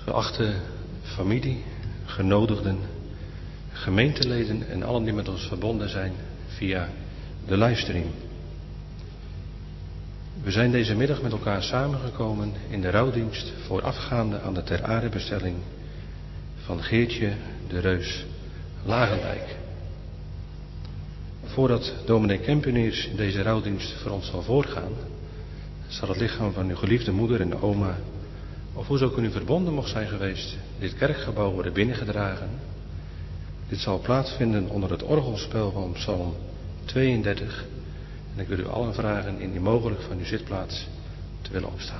Geachte familie, genodigden, gemeenteleden en allen die met ons verbonden zijn via de livestream. We zijn deze middag met elkaar samengekomen in de rouwdienst voorafgaande aan de ter aardebestelling van Geertje de Reus Lagendijk. Voordat dominee Kempeneers in deze rouwdienst voor ons zal voorgaan, zal het lichaam van uw geliefde moeder en oma, of hoe ze ook in u verbonden mocht zijn geweest, dit kerkgebouw worden binnengedragen. Dit zal plaatsvinden onder het orgelspel van Psalm 32. En ik wil u allen vragen indien mogelijk van uw zitplaats te willen opstaan.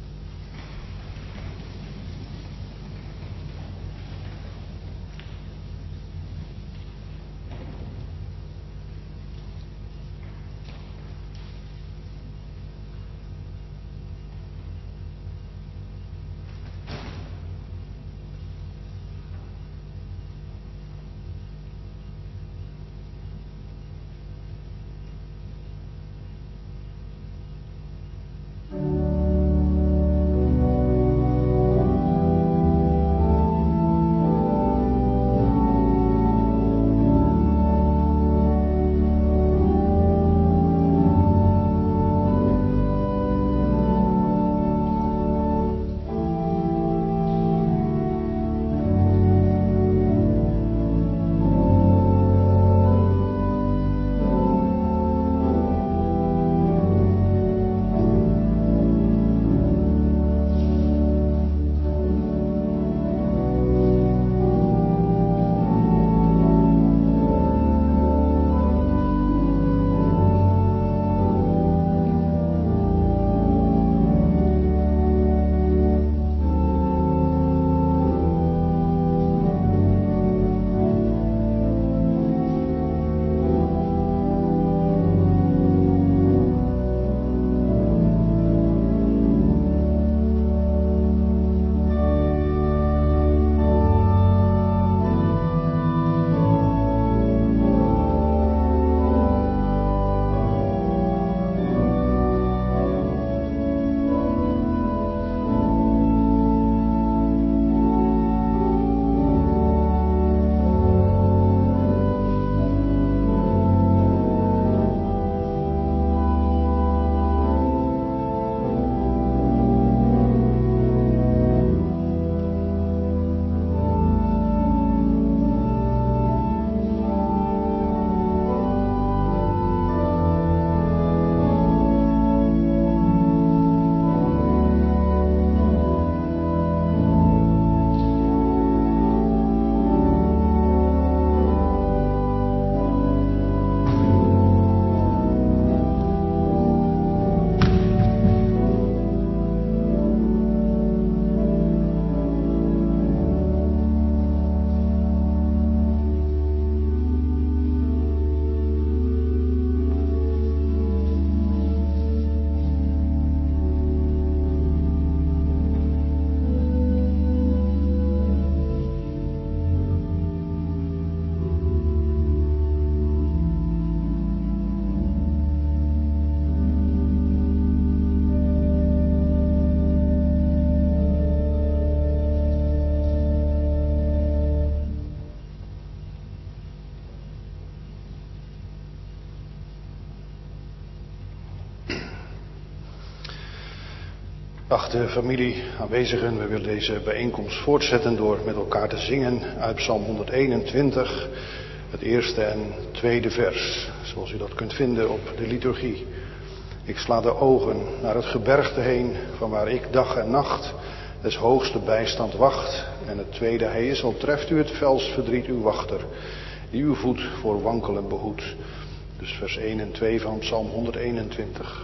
Geachte familie, aanwezigen, we willen deze bijeenkomst voortzetten door met elkaar te zingen uit Psalm 121, het eerste en tweede vers, zoals u dat kunt vinden op de liturgie. Ik sla de ogen naar het gebergte heen, van waar ik dag en nacht des hoogste bijstand wacht. En het tweede, hij is al treft u het vels verdriet uw wachter, die uw voet voor wankelen behoedt. Dus vers 1 en 2 van Psalm 121.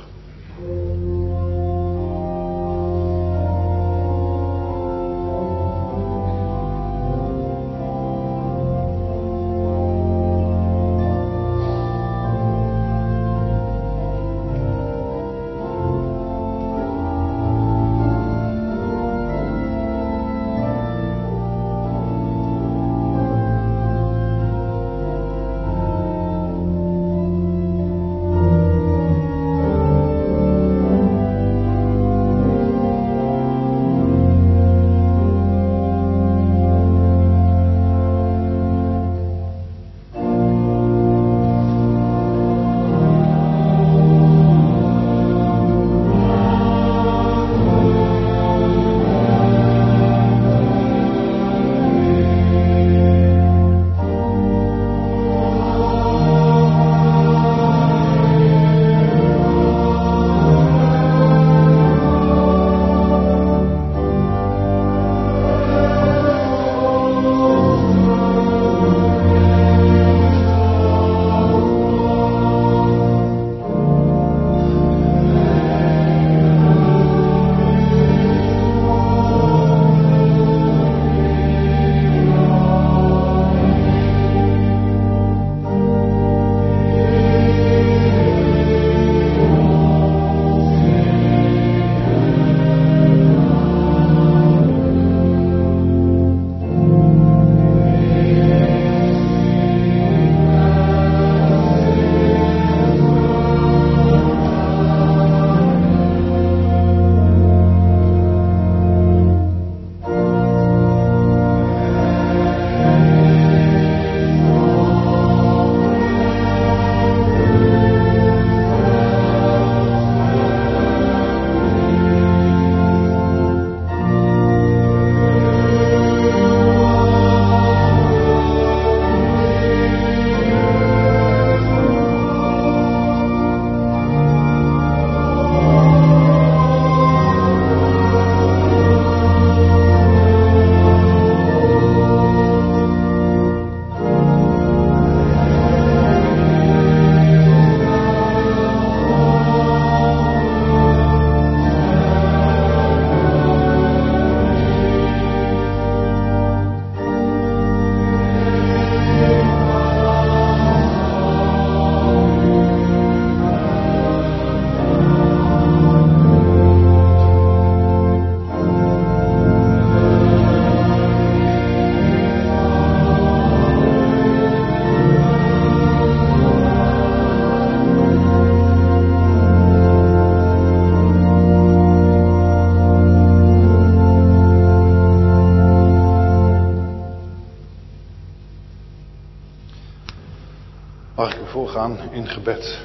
voorgaan in gebed.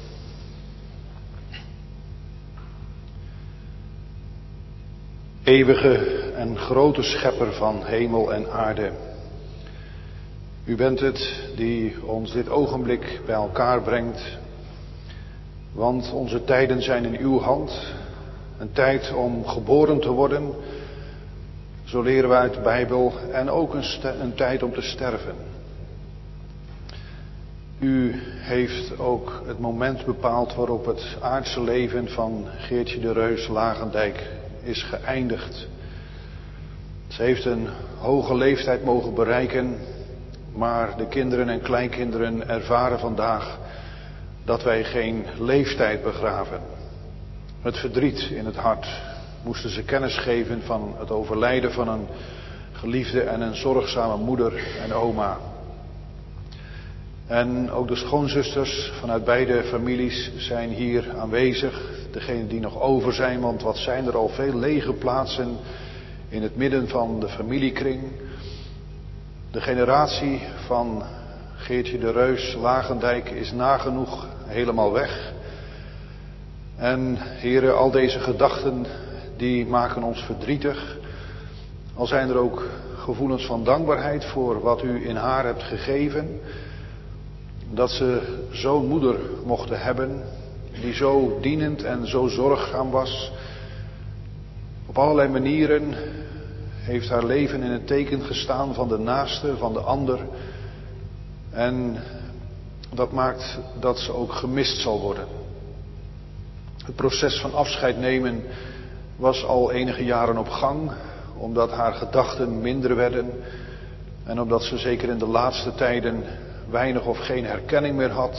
Eeuwige en grote schepper van hemel en aarde. U bent het die ons dit ogenblik bij elkaar brengt. Want onze tijden zijn in uw hand. Een tijd om geboren te worden. Zo leren we uit de Bijbel. En ook een tijd om te sterven. U heeft ook het moment bepaald waarop het aardse leven van Geertje de Reus Lagendijk is geëindigd. Ze heeft een hoge leeftijd mogen bereiken, maar de kinderen en kleinkinderen ervaren vandaag dat wij geen leeftijd begraven. Met verdriet in het hart moesten ze kennis geven van het overlijden van een geliefde en een zorgzame moeder en oma. En ook de schoonzusters vanuit beide families zijn hier aanwezig. Degenen die nog over zijn, want wat zijn er al veel lege plaatsen in het midden van de familiekring. De generatie van Geertje de Reus Lagendijk is nagenoeg helemaal weg. En heren, al deze gedachten die maken ons verdrietig. Al zijn er ook gevoelens van dankbaarheid voor wat u in haar hebt gegeven. Dat ze zo'n moeder mochten hebben, die zo dienend en zo zorgzaam was. Op allerlei manieren heeft haar leven in het teken gestaan van de naaste, van de ander. En dat maakt dat ze ook gemist zal worden. Het proces van afscheid nemen was al enige jaren op gang, omdat haar gedachten minder werden. En omdat ze zeker in de laatste tijden weinig of geen herkenning meer had.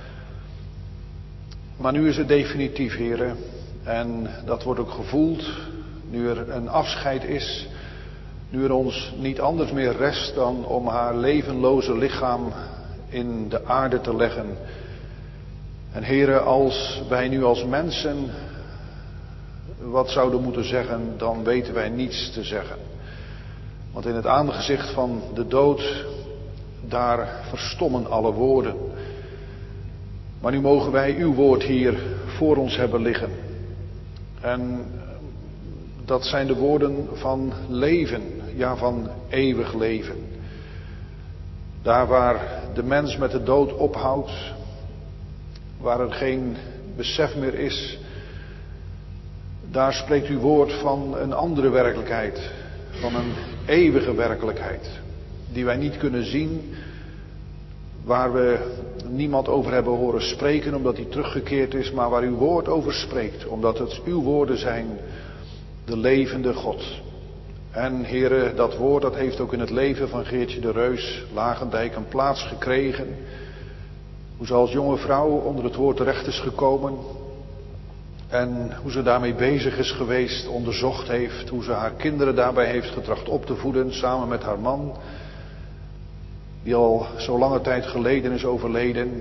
Maar nu is het definitief, heren. En dat wordt ook gevoeld. Nu er een afscheid is. Nu er ons niet anders meer rest dan om haar levenloze lichaam in de aarde te leggen. En heren, als wij nu als mensen wat zouden moeten zeggen, dan weten wij niets te zeggen. Want in het aangezicht van de dood, daar verstommen alle woorden. Maar nu mogen wij uw woord hier voor ons hebben liggen. En dat zijn de woorden van leven, ja, van eeuwig leven. Daar waar de mens met de dood ophoudt, waar er geen besef meer is, daar spreekt uw woord van een andere werkelijkheid, van een eeuwige werkelijkheid, die wij niet kunnen zien, waar we niemand over hebben horen spreken omdat hij teruggekeerd is, maar waar uw woord over spreekt, omdat het uw woorden zijn, de levende God. En heren, dat woord dat heeft ook in het leven van Geertje de Reus Lagendijk een plaats gekregen. Hoe ze als jonge vrouw onder het woord terecht is gekomen. En hoe ze daarmee bezig is geweest, onderzocht heeft. Hoe ze haar kinderen daarbij heeft getracht op te voeden samen met haar man. Die al zo lange tijd geleden is overleden.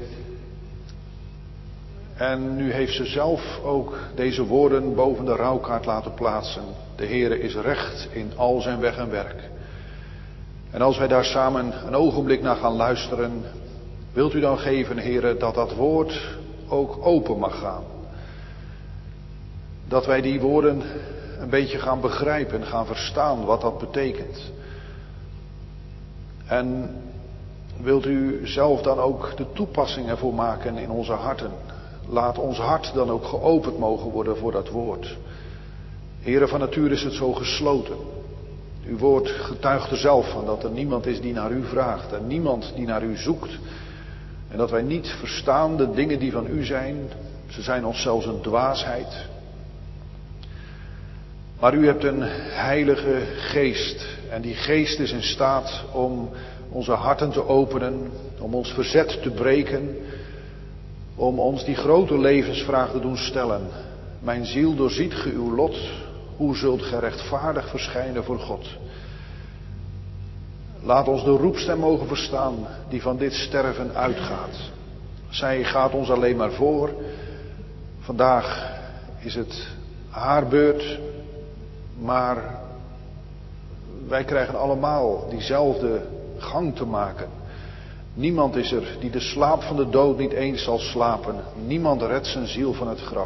En nu heeft ze zelf ook deze woorden boven de rouwkaart laten plaatsen. De Heere is recht in al zijn weg en werk. En als wij daar samen een ogenblik naar gaan luisteren, wilt u dan geven, Heere, dat dat woord ook open mag gaan. Dat wij die woorden een beetje gaan begrijpen, gaan verstaan wat dat betekent. En wilt u zelf dan ook de toepassing ervoor maken in onze harten. Laat ons hart dan ook geopend mogen worden voor dat woord. Heere, van nature is het zo gesloten. Uw woord getuigt er zelf van dat er niemand is die naar u vraagt en niemand die naar u zoekt. En dat wij niet verstaan de dingen die van u zijn. Ze zijn ons zelfs een dwaasheid. Maar u hebt een heilige geest. En die geest is in staat om onze harten te openen. Om ons verzet te breken. Om ons die grote levensvraag te doen stellen. Mijn ziel, doorziet ge uw lot. Hoe zult ge rechtvaardig verschijnen voor God? Laat ons de roepstem mogen verstaan die van dit sterven uitgaat. Zij gaat ons alleen maar voor. Vandaag is het haar beurt. Maar wij krijgen allemaal diezelfde gang te maken. Niemand is er die de slaap van de dood niet eens zal slapen. Niemand redt zijn ziel van het graf.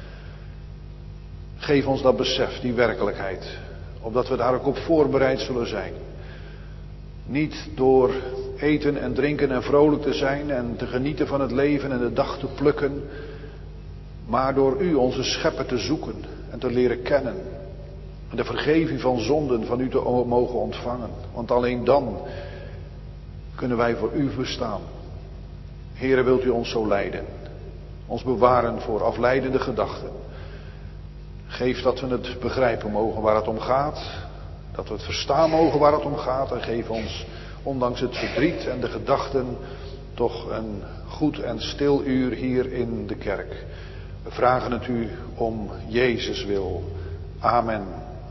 Geef ons dat besef, die werkelijkheid. Opdat we daar ook op voorbereid zullen zijn. Niet door eten en drinken en vrolijk te zijn en te genieten van het leven en de dag te plukken. Maar door u, onze schepper, te zoeken en te leren kennen. En de vergeving van zonden van u te mogen ontvangen. Want alleen dan kunnen wij voor u bestaan. Heere, wilt u ons zo leiden. Ons bewaren voor afleidende gedachten. Geef dat we het begrijpen mogen waar het om gaat. Dat we het verstaan mogen waar het om gaat. En geef ons, ondanks het verdriet en de gedachten, toch een goed en stil uur hier in de kerk. We vragen het u om Jezus wil. Amen.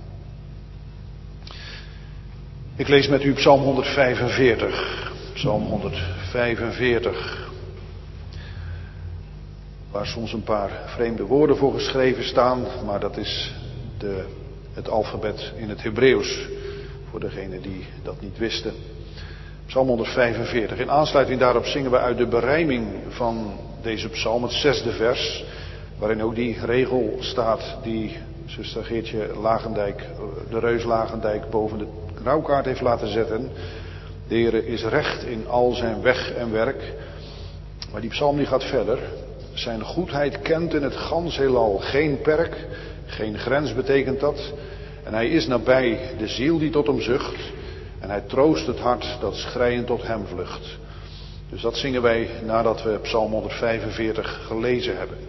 Ik lees met u Psalm 145. Psalm 145. Waar soms een paar vreemde woorden voor geschreven staan. Maar dat is het alfabet in het Hebreeuws. Voor degenen die dat niet wisten. Psalm 145. In aansluiting daarop zingen we uit de berijming van deze psalm, het 6e vers. Waarin ook die regel staat die zuster Geertje Lagendijk, de reus Lagendijk, boven de rouwkaart heeft laten zetten. De Heere is recht in al zijn weg en werk. Maar die psalm die gaat verder. Zijn goedheid kent in het gans heelal geen perk, geen grens betekent dat. En hij is nabij de ziel die tot hem zucht. En hij troost het hart dat schreiend tot hem vlucht. Dus dat zingen wij nadat we Psalm 145 gelezen hebben.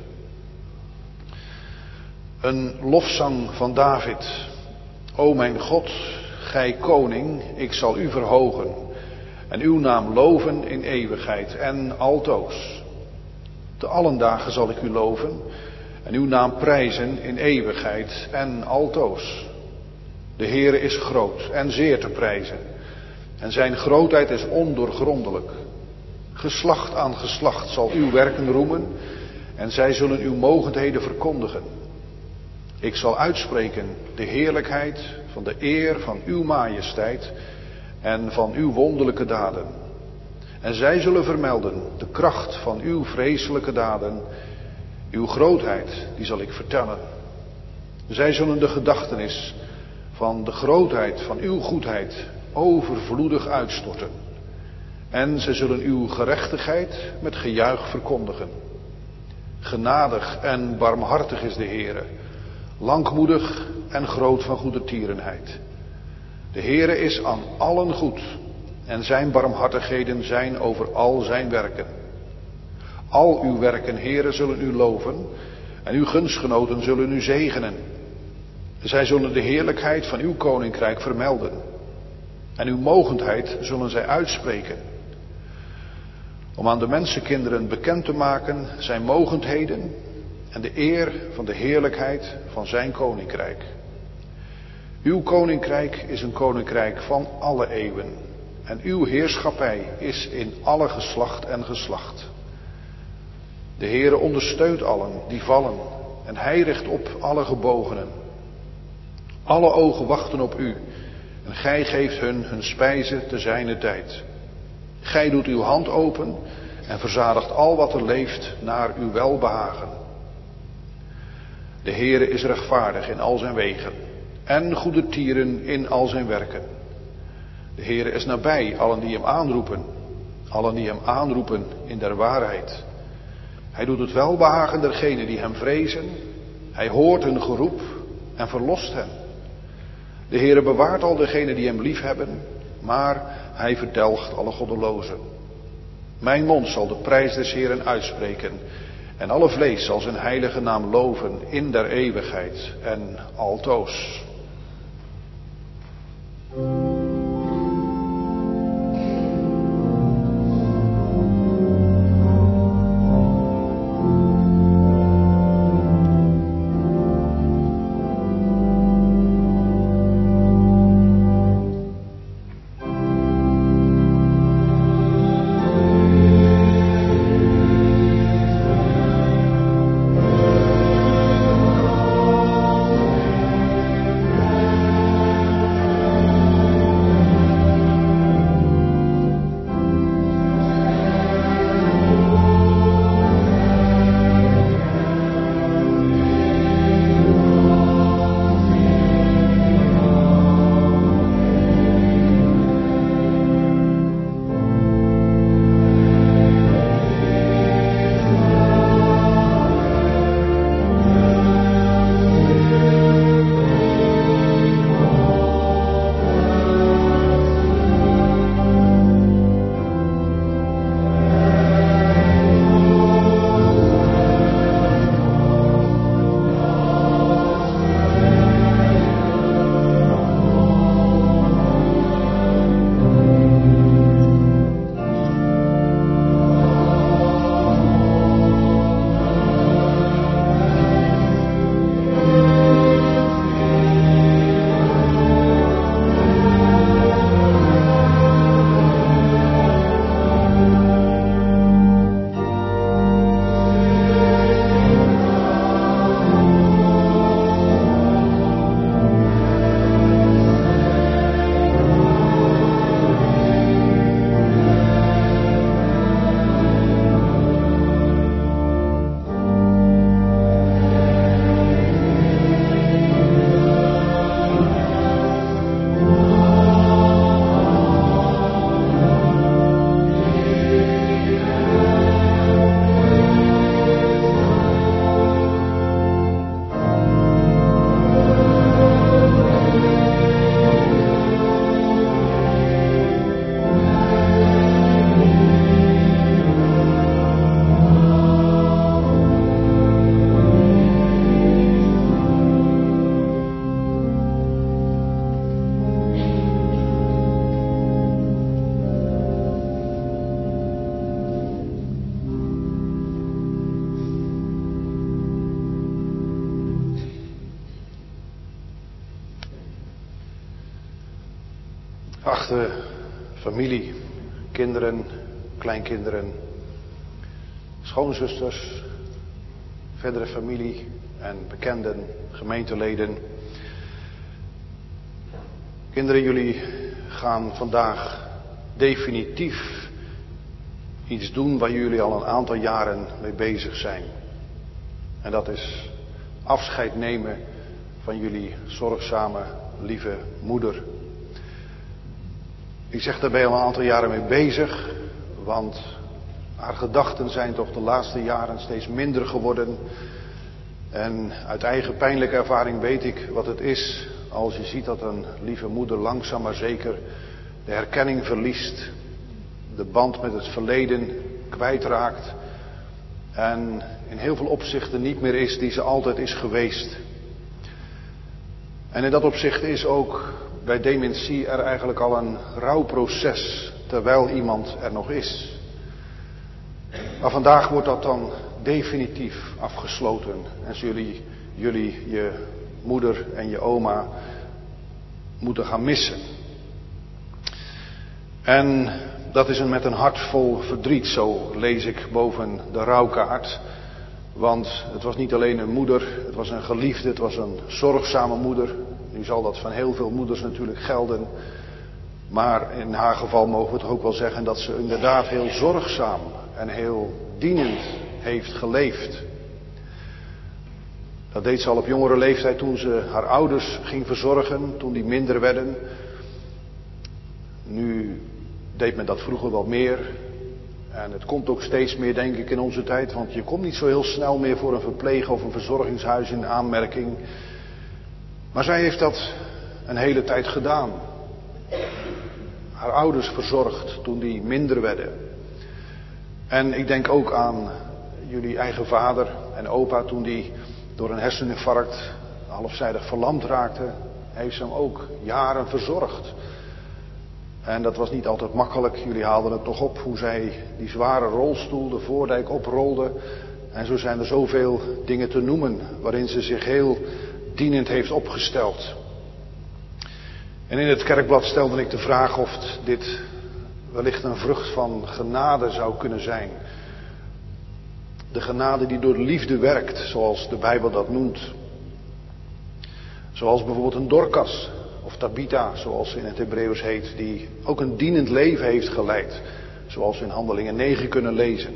Een lofzang van David. O mijn God, gij koning, ik zal u verhogen. En uw naam loven in eeuwigheid en altoos. Te allen dagen zal ik u loven. En uw naam prijzen in eeuwigheid en altoos. De Heere is groot en zeer te prijzen. En zijn grootheid is ondoorgrondelijk. Geslacht aan geslacht zal uw werken roemen. En zij zullen uw mogendheden verkondigen. Ik zal uitspreken de heerlijkheid van de eer van uw majesteit en van uw wonderlijke daden. En zij zullen vermelden de kracht van uw vreselijke daden. Uw grootheid, die zal ik vertellen. Zij zullen de gedachtenis van de grootheid van uw goedheid overvloedig uitstorten. En zij zullen uw gerechtigheid met gejuich verkondigen. Genadig en barmhartig is de Heere, langmoedig en groot van goedertierenheid. De Heere is aan allen goed en zijn barmhartigheden zijn over al zijn werken. Al uw werken, Heere, zullen u loven en uw gunstgenoten zullen u zegenen. Zij zullen de heerlijkheid van uw koninkrijk vermelden. En uw mogendheid zullen zij uitspreken. Om aan de mensenkinderen bekend te maken zijn mogendheden en de eer van de heerlijkheid van zijn koninkrijk. Uw koninkrijk is een koninkrijk van alle eeuwen. En uw heerschappij is in alle geslacht en geslacht. De Heere ondersteunt allen die vallen en hij richt op alle gebogenen. Alle ogen wachten op u en gij geeft hun spijze te zijner tijd. Gij doet uw hand open en verzadigt al wat er leeft naar uw welbehagen. De Heere is rechtvaardig in al zijn wegen en goedertieren in al zijn werken. De Heere is nabij allen die hem aanroepen, allen die hem aanroepen in der waarheid. Hij doet het welbehagen dergenen die hem vrezen. Hij hoort hun geroep en verlost hen. De Heere bewaart al degenen die hem liefhebben, maar hij verdelgt alle goddelozen. Mijn mond zal de prijs des Heeren uitspreken en alle vlees zal zijn heilige naam loven in der eeuwigheid en altoos. Geachte familie, kinderen, kleinkinderen, schoonzusters, verdere familie en bekenden, gemeenteleden. Kinderen, jullie gaan vandaag definitief iets doen waar jullie al een aantal jaren mee bezig zijn. En dat is afscheid nemen van jullie zorgzame, lieve moeder. Ik zeg daarbij al een aantal jaren mee bezig, want haar gedachten zijn toch de laatste jaren steeds minder geworden. En uit eigen pijnlijke ervaring weet ik wat het is als je ziet dat een lieve moeder langzaam maar zeker de herkenning verliest, de band met het verleden kwijtraakt en in heel veel opzichten niet meer is die ze altijd is geweest. En in dat opzicht is ook bij dementie er eigenlijk al een rouwproces terwijl iemand er nog is. Maar vandaag wordt dat dan definitief afgesloten en zullen jullie je moeder en je oma moeten gaan missen. En dat is met een hart vol verdriet, zo lees ik boven de rouwkaart. Want het was niet alleen een moeder, het was een geliefde, het was een zorgzame moeder. Nu zal dat van heel veel moeders natuurlijk gelden. Maar in haar geval mogen we toch ook wel zeggen dat ze inderdaad heel zorgzaam en heel dienend heeft geleefd. Dat deed ze al op jongere leeftijd toen ze haar ouders ging verzorgen, toen die minder werden. Nu deed men dat vroeger wel meer. En het komt ook steeds meer, denk ik, in onze tijd. Want je komt niet zo heel snel meer voor een verpleeg- of een verzorgingshuis in aanmerking. Maar zij heeft dat een hele tijd gedaan. Haar ouders verzorgd toen die minder werden. En ik denk ook aan jullie eigen vader en opa toen die door een herseninfarct halfzijdig verlamd raakte. Heeft ze hem ook jaren verzorgd. En dat was niet altijd makkelijk. Jullie haalden het nog op hoe zij die zware rolstoel de voordijk oprolde. En zo zijn er zoveel dingen te noemen waarin ze zich heel dienend heeft opgesteld. En in het kerkblad stelde ik de vraag of dit wellicht een vrucht van genade zou kunnen zijn. De genade die door de liefde werkt, zoals de Bijbel dat noemt. Zoals bijvoorbeeld een Dorcas of Tabitha, zoals ze in het Hebreeuws heet, die ook een dienend leven heeft geleid. Zoals we in Handelingen 9 kunnen lezen.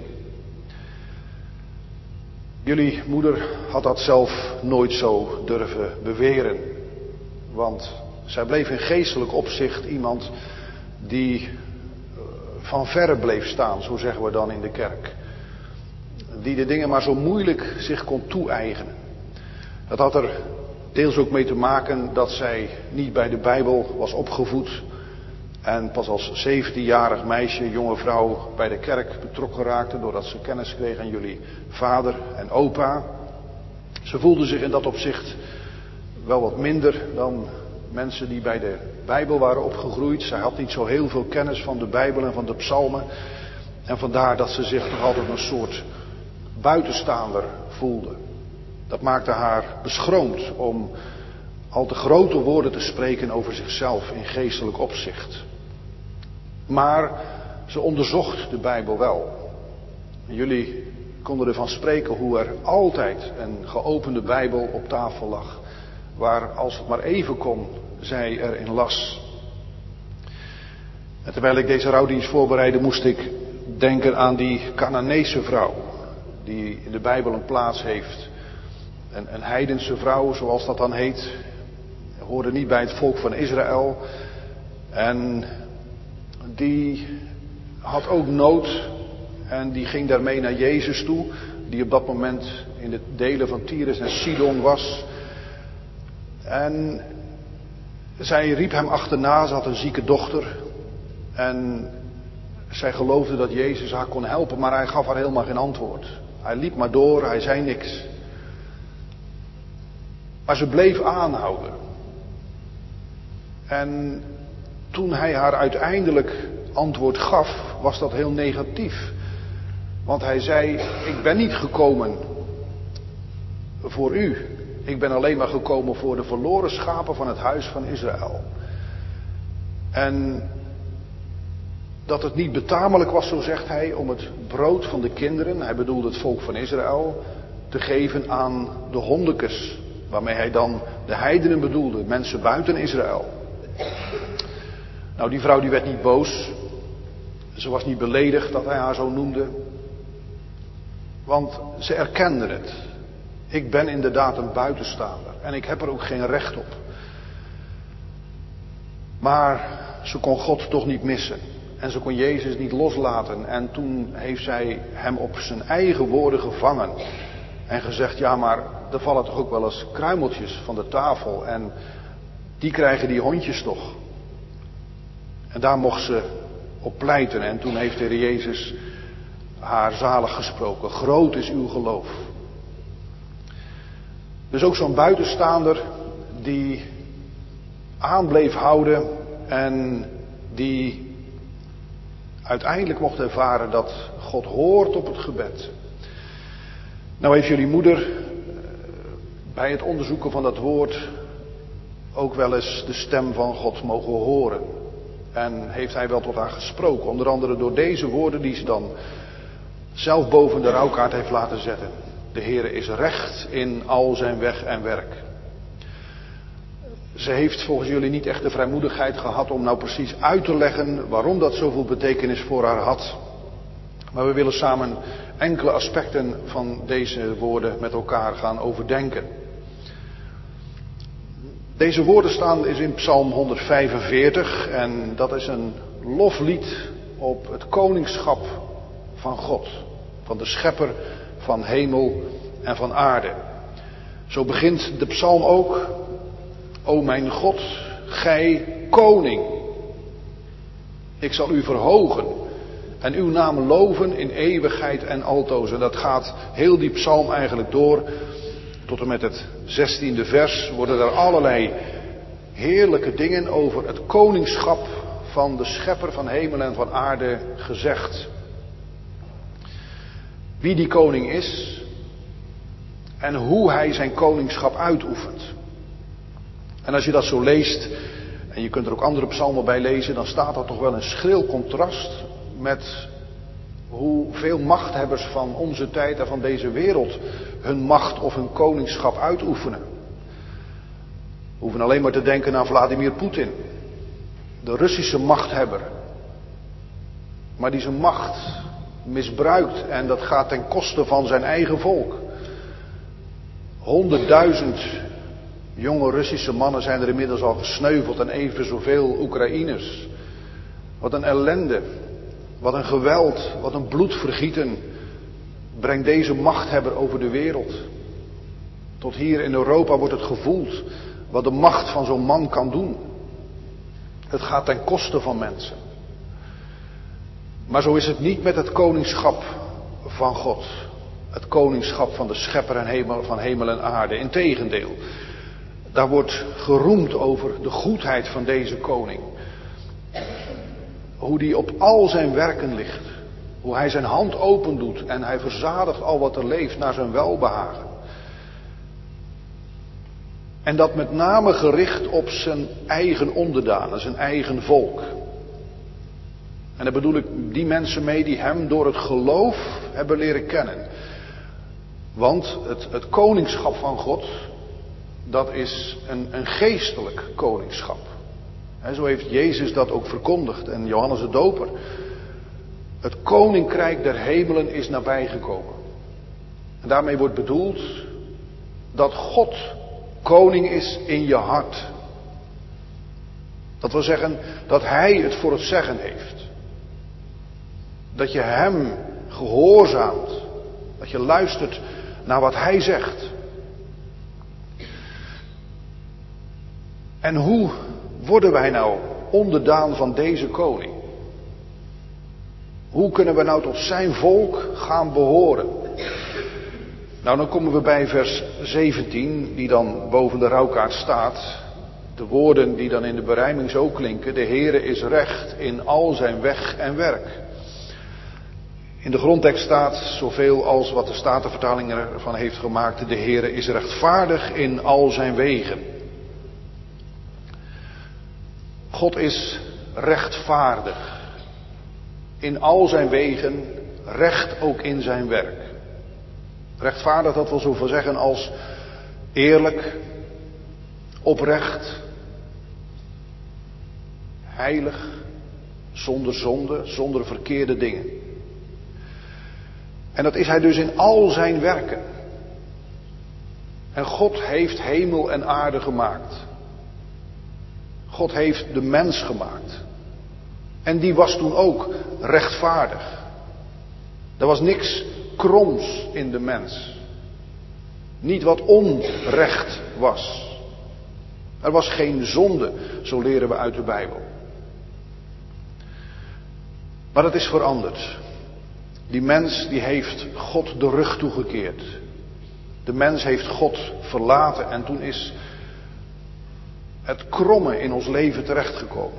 Jullie moeder had dat zelf nooit zo durven beweren. Want zij bleef in geestelijk opzicht iemand die van verre bleef staan, zo zeggen we dan in de kerk. Die de dingen maar zo moeilijk zich kon toe-eigenen. Dat had er deels ook mee te maken dat zij niet bij de Bijbel was opgevoed. En pas als 17-jarig meisje, jonge vrouw, bij de kerk betrokken raakte. Doordat ze kennis kreeg aan jullie vader en opa. Ze voelde zich in dat opzicht wel wat minder dan mensen die bij de Bijbel waren opgegroeid. Zij had niet zo heel veel kennis van de Bijbel en van de psalmen. En vandaar dat ze zich nog altijd een soort buitenstaander voelde. Dat maakte haar beschroomd om al te grote woorden te spreken over zichzelf in geestelijk opzicht. Maar ze onderzocht de Bijbel wel. En jullie konden ervan spreken hoe er altijd een geopende Bijbel op tafel lag. Waar, als het maar even kon, zij erin las. En terwijl ik deze rouwdienst voorbereidde, moest ik denken aan die Canaanese vrouw. Die in de Bijbel een plaats heeft. Een heidense vrouw, zoals dat dan heet. Hoorde niet bij het volk van Israël. En die had ook nood. En die ging daarmee naar Jezus toe. Die op dat moment in de delen van Tyrus en Sidon was. En zij riep hem achterna. Ze had een zieke dochter. En zij geloofde dat Jezus haar kon helpen. Maar hij gaf haar helemaal geen antwoord. Hij liep maar door. Hij zei niks. Maar ze bleef aanhouden. En toen hij haar uiteindelijk antwoord gaf, was dat heel negatief. Want hij zei, ik ben niet gekomen voor u. Ik ben alleen maar gekomen voor de verloren schapen van het huis van Israël. En dat het niet betamelijk was, zo zegt hij, om het brood van de kinderen, hij bedoelde het volk van Israël, te geven aan de hondekes. Waarmee hij dan de heidenen bedoelde, mensen buiten Israël. Nou, die vrouw die werd niet boos. Ze was niet beledigd dat hij haar zo noemde. Want ze erkende het. Ik ben inderdaad een buitenstaander. En ik heb er ook geen recht op. Maar ze kon God toch niet missen. En ze kon Jezus niet loslaten. En toen heeft zij hem op zijn eigen woorden gevangen. En gezegd, ja, maar er vallen toch ook wel eens kruimeltjes van de tafel. En die krijgen die hondjes toch. En daar mocht ze op pleiten. En toen heeft de Heer Jezus haar zalig gesproken. Groot is uw geloof. Dus ook zo'n buitenstaander die aan bleef houden. En die uiteindelijk mocht ervaren dat God hoort op het gebed. Nou heeft jullie moeder bij het onderzoeken van dat woord ook wel eens de stem van God mogen horen. En heeft hij wel tot haar gesproken. Onder andere door deze woorden die ze dan zelf boven de rouwkaart heeft laten zetten. De Heere is recht in al zijn weg en werk. Ze heeft volgens jullie niet echt de vrijmoedigheid gehad om nou precies uit te leggen waarom dat zoveel betekenis voor haar had. Maar we willen samen enkele aspecten van deze woorden met elkaar gaan overdenken. Deze woorden staan in Psalm 145 en dat is een loflied op het koningschap van God. Van de schepper van hemel en van aarde. Zo begint de psalm ook. O mijn God, gij koning. Ik zal u verhogen en uw naam loven in eeuwigheid en altoos. En dat gaat heel die psalm eigenlijk door. Tot en met het 16e vers worden er allerlei heerlijke dingen over het koningschap van de schepper van hemel en van aarde gezegd. Wie die koning is en hoe hij zijn koningschap uitoefent. En als je dat zo leest, en je kunt er ook andere psalmen bij lezen, dan staat dat toch wel een schril contrast met hoe veel machthebbers van onze tijd en van deze wereld hun macht of hun koningschap uitoefenen. We hoeven alleen maar te denken aan Vladimir Poetin, de Russische machthebber. Maar die zijn macht misbruikt en dat gaat ten koste van zijn eigen volk. 100.000 jonge Russische mannen zijn er inmiddels al gesneuveld en even zoveel Oekraïners. Wat een ellende, wat een geweld, wat een bloedvergieten brengt deze machthebber over de wereld. Tot hier in Europa wordt het gevoeld wat de macht van zo'n man kan doen. Het gaat ten koste van mensen. Maar zo is het niet met het koningschap van God. Het koningschap van de schepper en van hemel en aarde. Integendeel, daar wordt geroemd over de goedheid van deze koning. Hoe die op al zijn werken ligt. Hoe hij zijn hand open doet en hij verzadigt al wat er leeft naar zijn welbehagen. En dat met name gericht op zijn eigen onderdanen, zijn eigen volk. En daar bedoel ik die mensen mee die hem door het geloof hebben leren kennen. Want het koningschap van God, dat is een geestelijk koningschap. En zo heeft Jezus dat ook verkondigd en Johannes de Doper. Het koninkrijk der hemelen is nabijgekomen. En daarmee wordt bedoeld dat God koning is in je hart. Dat wil zeggen dat hij het voor het zeggen heeft. Dat je hem gehoorzaamt. Dat je luistert naar wat hij zegt. En hoe worden wij nou onderdaan van deze koning? Hoe kunnen we nou tot zijn volk gaan behoren? Nou, dan komen we bij vers 17, die dan boven de rouwkaart staat. De woorden die dan in de berijming zo klinken. De Heere is recht in al zijn weg en werk. In de grondtekst staat zoveel als wat de Statenvertaling ervan heeft gemaakt. De Heere is rechtvaardig in al zijn wegen. God is rechtvaardig. In al zijn wegen, recht ook in zijn werk. Rechtvaardig, dat wil zoveel zeggen als eerlijk, oprecht, heilig, zonder zonde, zonder verkeerde dingen. En dat is hij dus in al zijn werken. En God heeft hemel en aarde gemaakt. God heeft de mens gemaakt. En die was toen ook rechtvaardig. Er was niks kroms in de mens. Niet wat onrecht was. Er was geen zonde, zo leren we uit de Bijbel. Maar dat is veranderd. Die mens die heeft God de rug toegekeerd. De mens heeft God verlaten en toen is het kromme in ons leven terechtgekomen.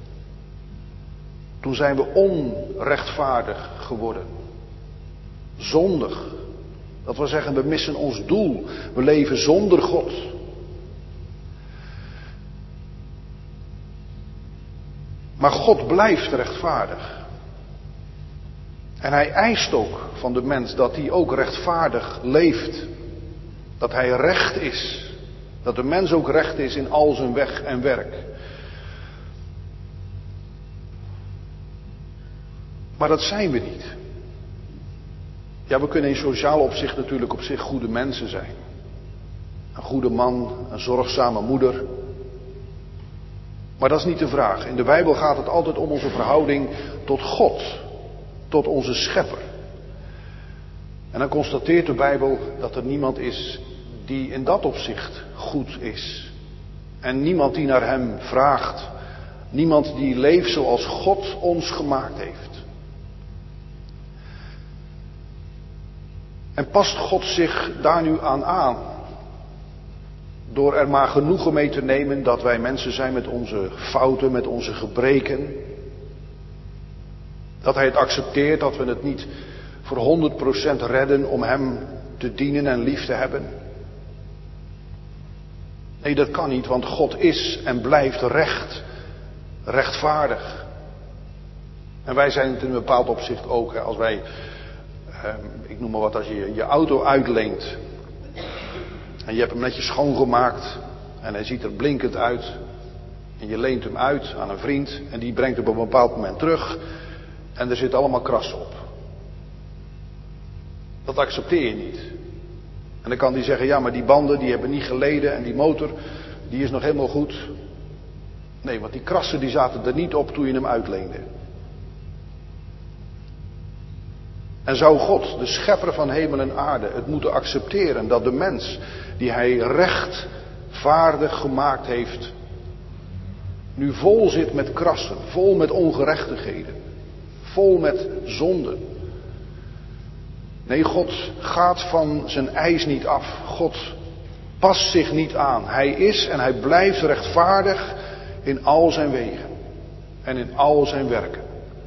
Toen zijn we onrechtvaardig geworden. Zondig. Dat wil zeggen, we missen ons doel. We leven zonder God. Maar God blijft rechtvaardig. En hij eist ook van de mens dat hij ook rechtvaardig leeft. Dat hij recht is. Dat de mens ook recht is in al zijn weg en werk. Maar dat zijn we niet. Ja, we kunnen in sociaal opzicht natuurlijk op zich goede mensen zijn. Een goede man, een zorgzame moeder. Maar dat is niet de vraag. In de Bijbel gaat het altijd om onze verhouding tot God. Tot onze schepper. En dan constateert de Bijbel dat er niemand is die in dat opzicht goed is. En niemand die naar hem vraagt. Niemand die leeft zoals God ons gemaakt heeft. En past God zich daar nu aan? Door er maar genoegen mee te nemen dat wij mensen zijn met onze fouten, met onze gebreken. Dat hij het accepteert dat we het niet voor 100% redden om hem te dienen en lief te hebben. Nee, dat kan niet, want God is en blijft rechtvaardig. En wij zijn het in een bepaald opzicht ook. Als wij, ik noem maar wat, als je je auto uitleent. En je hebt hem netjes schoongemaakt. En hij ziet er blinkend uit. En je leent hem uit aan een vriend. En die brengt hem op een bepaald moment terug. En er zit allemaal kras op. Dat accepteer je niet. En dan kan die zeggen, ja, maar die banden die hebben niet geleden. En die motor, die is nog helemaal goed. Nee, want die krassen die zaten er niet op toen je hem uitleende. En zou God, de schepper van hemel en aarde, het moeten accepteren dat de mens, die hij rechtvaardig gemaakt heeft, nu vol zit met krassen, vol met ongerechtigheden, vol met zonden. Nee, God gaat van zijn eis niet af. God past zich niet aan. Hij is en hij blijft rechtvaardig in al zijn wegen en in al zijn werken.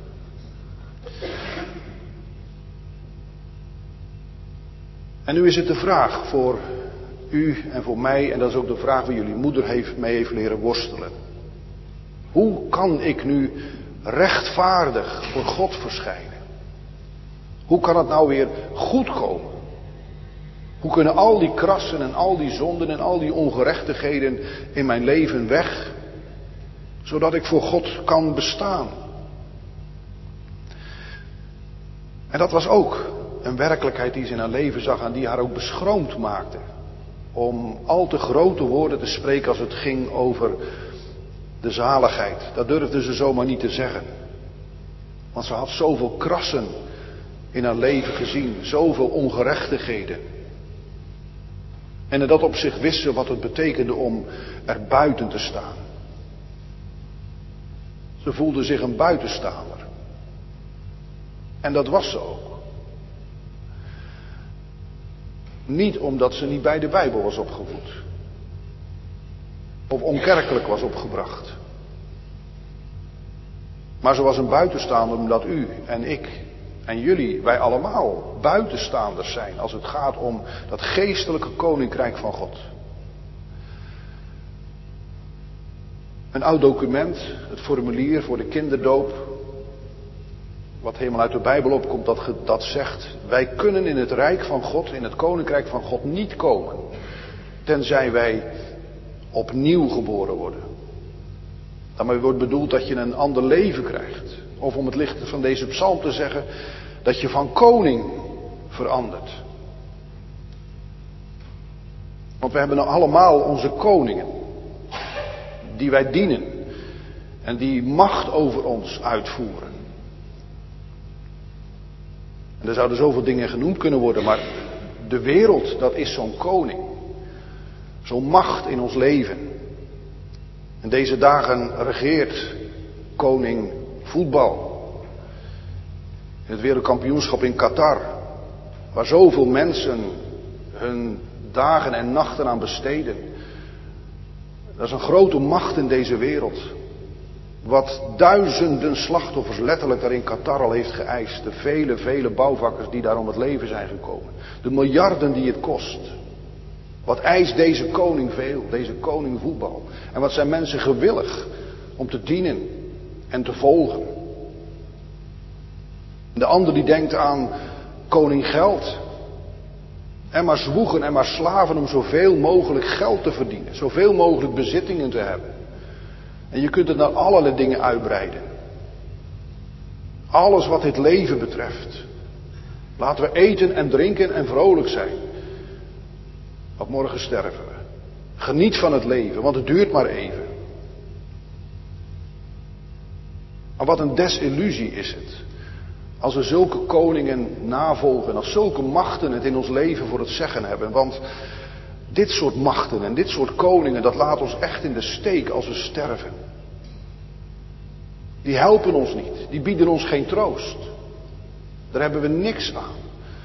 En nu is het de vraag voor u en voor mij, en dat is ook de vraag waar jullie moeder mee heeft leren worstelen. Hoe kan ik nu rechtvaardig voor God verschijnen? Hoe kan het nou weer goed komen? Hoe kunnen al die krassen en al die zonden en al die ongerechtigheden in mijn leven weg? Zodat ik voor God kan bestaan. En dat was ook een werkelijkheid die ze in haar leven zag en die haar ook beschroomd maakte. Om al te grote woorden te spreken als het ging over de zaligheid. Dat durfde ze zomaar niet te zeggen. Want ze had zoveel krassen in haar leven gezien. Zoveel ongerechtigheden. En in dat opzicht wist ze wat het betekende om er buiten te staan. Ze voelde zich een buitenstaander. En dat was ze ook. Niet omdat ze niet bij de Bijbel was opgevoed. Of onkerkelijk was opgebracht. Maar ze was een buitenstaander omdat u en ik en jullie, wij allemaal buitenstaanders zijn als het gaat om dat geestelijke koninkrijk van God. Een oud document, het formulier voor de kinderdoop, wat helemaal uit de Bijbel opkomt, dat zegt: wij kunnen in het rijk van God, in het koninkrijk van God niet komen, tenzij wij opnieuw geboren worden. Daarmee wordt bedoeld dat je een ander leven krijgt. Of om het licht van deze psalm te zeggen, dat je van koning verandert. Want we hebben nou allemaal onze koningen, die wij dienen en die macht over ons uitvoeren. En er zouden zoveel dingen genoemd kunnen worden, maar de wereld, dat is zo'n koning. Zo'n macht in ons leven. En deze dagen regeert koning voetbal. In het wereldkampioenschap in Qatar, waar zoveel mensen hun dagen en nachten aan besteden. Dat is een grote macht in deze wereld. Wat duizenden slachtoffers letterlijk daar in Qatar al heeft geëist. De vele bouwvakkers die daar om het leven zijn gekomen. De miljarden die het kost. Wat eist deze koning veel, deze koning voetbal. En wat zijn mensen gewillig om te dienen en te volgen. De ander die denkt aan koning geld. En maar zwoegen en maar slaven om zoveel mogelijk geld te verdienen. Zoveel mogelijk bezittingen te hebben. En je kunt het naar allerlei dingen uitbreiden. Alles wat dit leven betreft. Laten we eten en drinken en vrolijk zijn. Want morgen sterven we. Geniet van het leven, want het duurt maar even. Maar wat een desillusie is het. Als we zulke koningen navolgen, als zulke machten het in ons leven voor het zeggen hebben. Want dit soort machten en dit soort koningen, dat laat ons echt in de steek als we sterven. Die helpen ons niet, die bieden ons geen troost. Daar hebben we niks aan.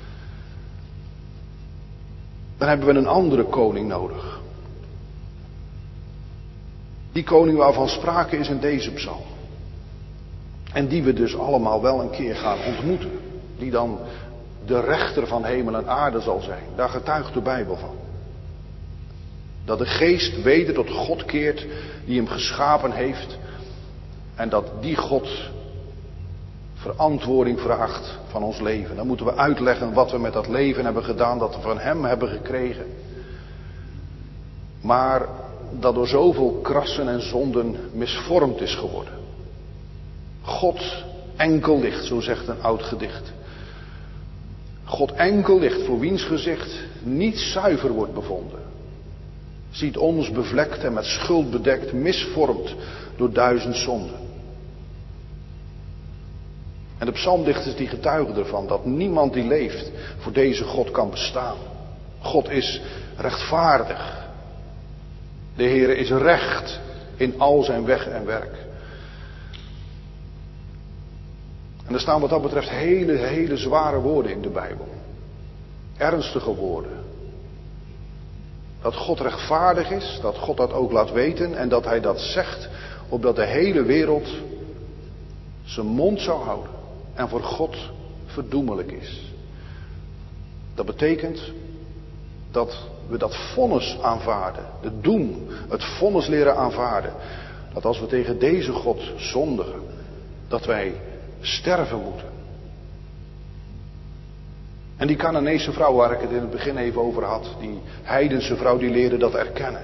Dan hebben we een andere koning nodig. Die koning waarvan sprake is in deze psalm. En die we dus allemaal wel een keer gaan ontmoeten. Die dan de rechter van hemel en aarde zal zijn. Daar getuigt de Bijbel van. Dat de geest weder tot God keert die hem geschapen heeft. En dat die God verantwoording vraagt van ons leven. Dan moeten we uitleggen wat we met dat leven hebben gedaan, dat we van hem hebben gekregen. Maar dat door zoveel krassen en zonden misvormd is geworden. God enkel licht, zo zegt een oud gedicht. God enkel licht, voor wiens gezicht niet zuiver wordt bevonden. Ziet ons bevlekt en met schuld bedekt, misvormd door 1000 zonden. En de psalmdichters die getuigen ervan dat niemand die leeft voor deze God kan bestaan. God is rechtvaardig. De Heere is recht in al zijn weg en werk. En er staan wat dat betreft hele zware woorden in de Bijbel. Ernstige woorden. Dat God rechtvaardig is, dat God dat ook laat weten en dat hij dat zegt, opdat de hele wereld zijn mond zou houden en voor God verdoemelijk is. Dat betekent dat we dat vonnis aanvaarden, de doem, het vonnis leren aanvaarden. Dat als we tegen deze God zondigen, dat wij sterven moeten. En die Canaanese vrouw waar ik het in het begin even over had, die heidense vrouw, die leerde dat erkennen.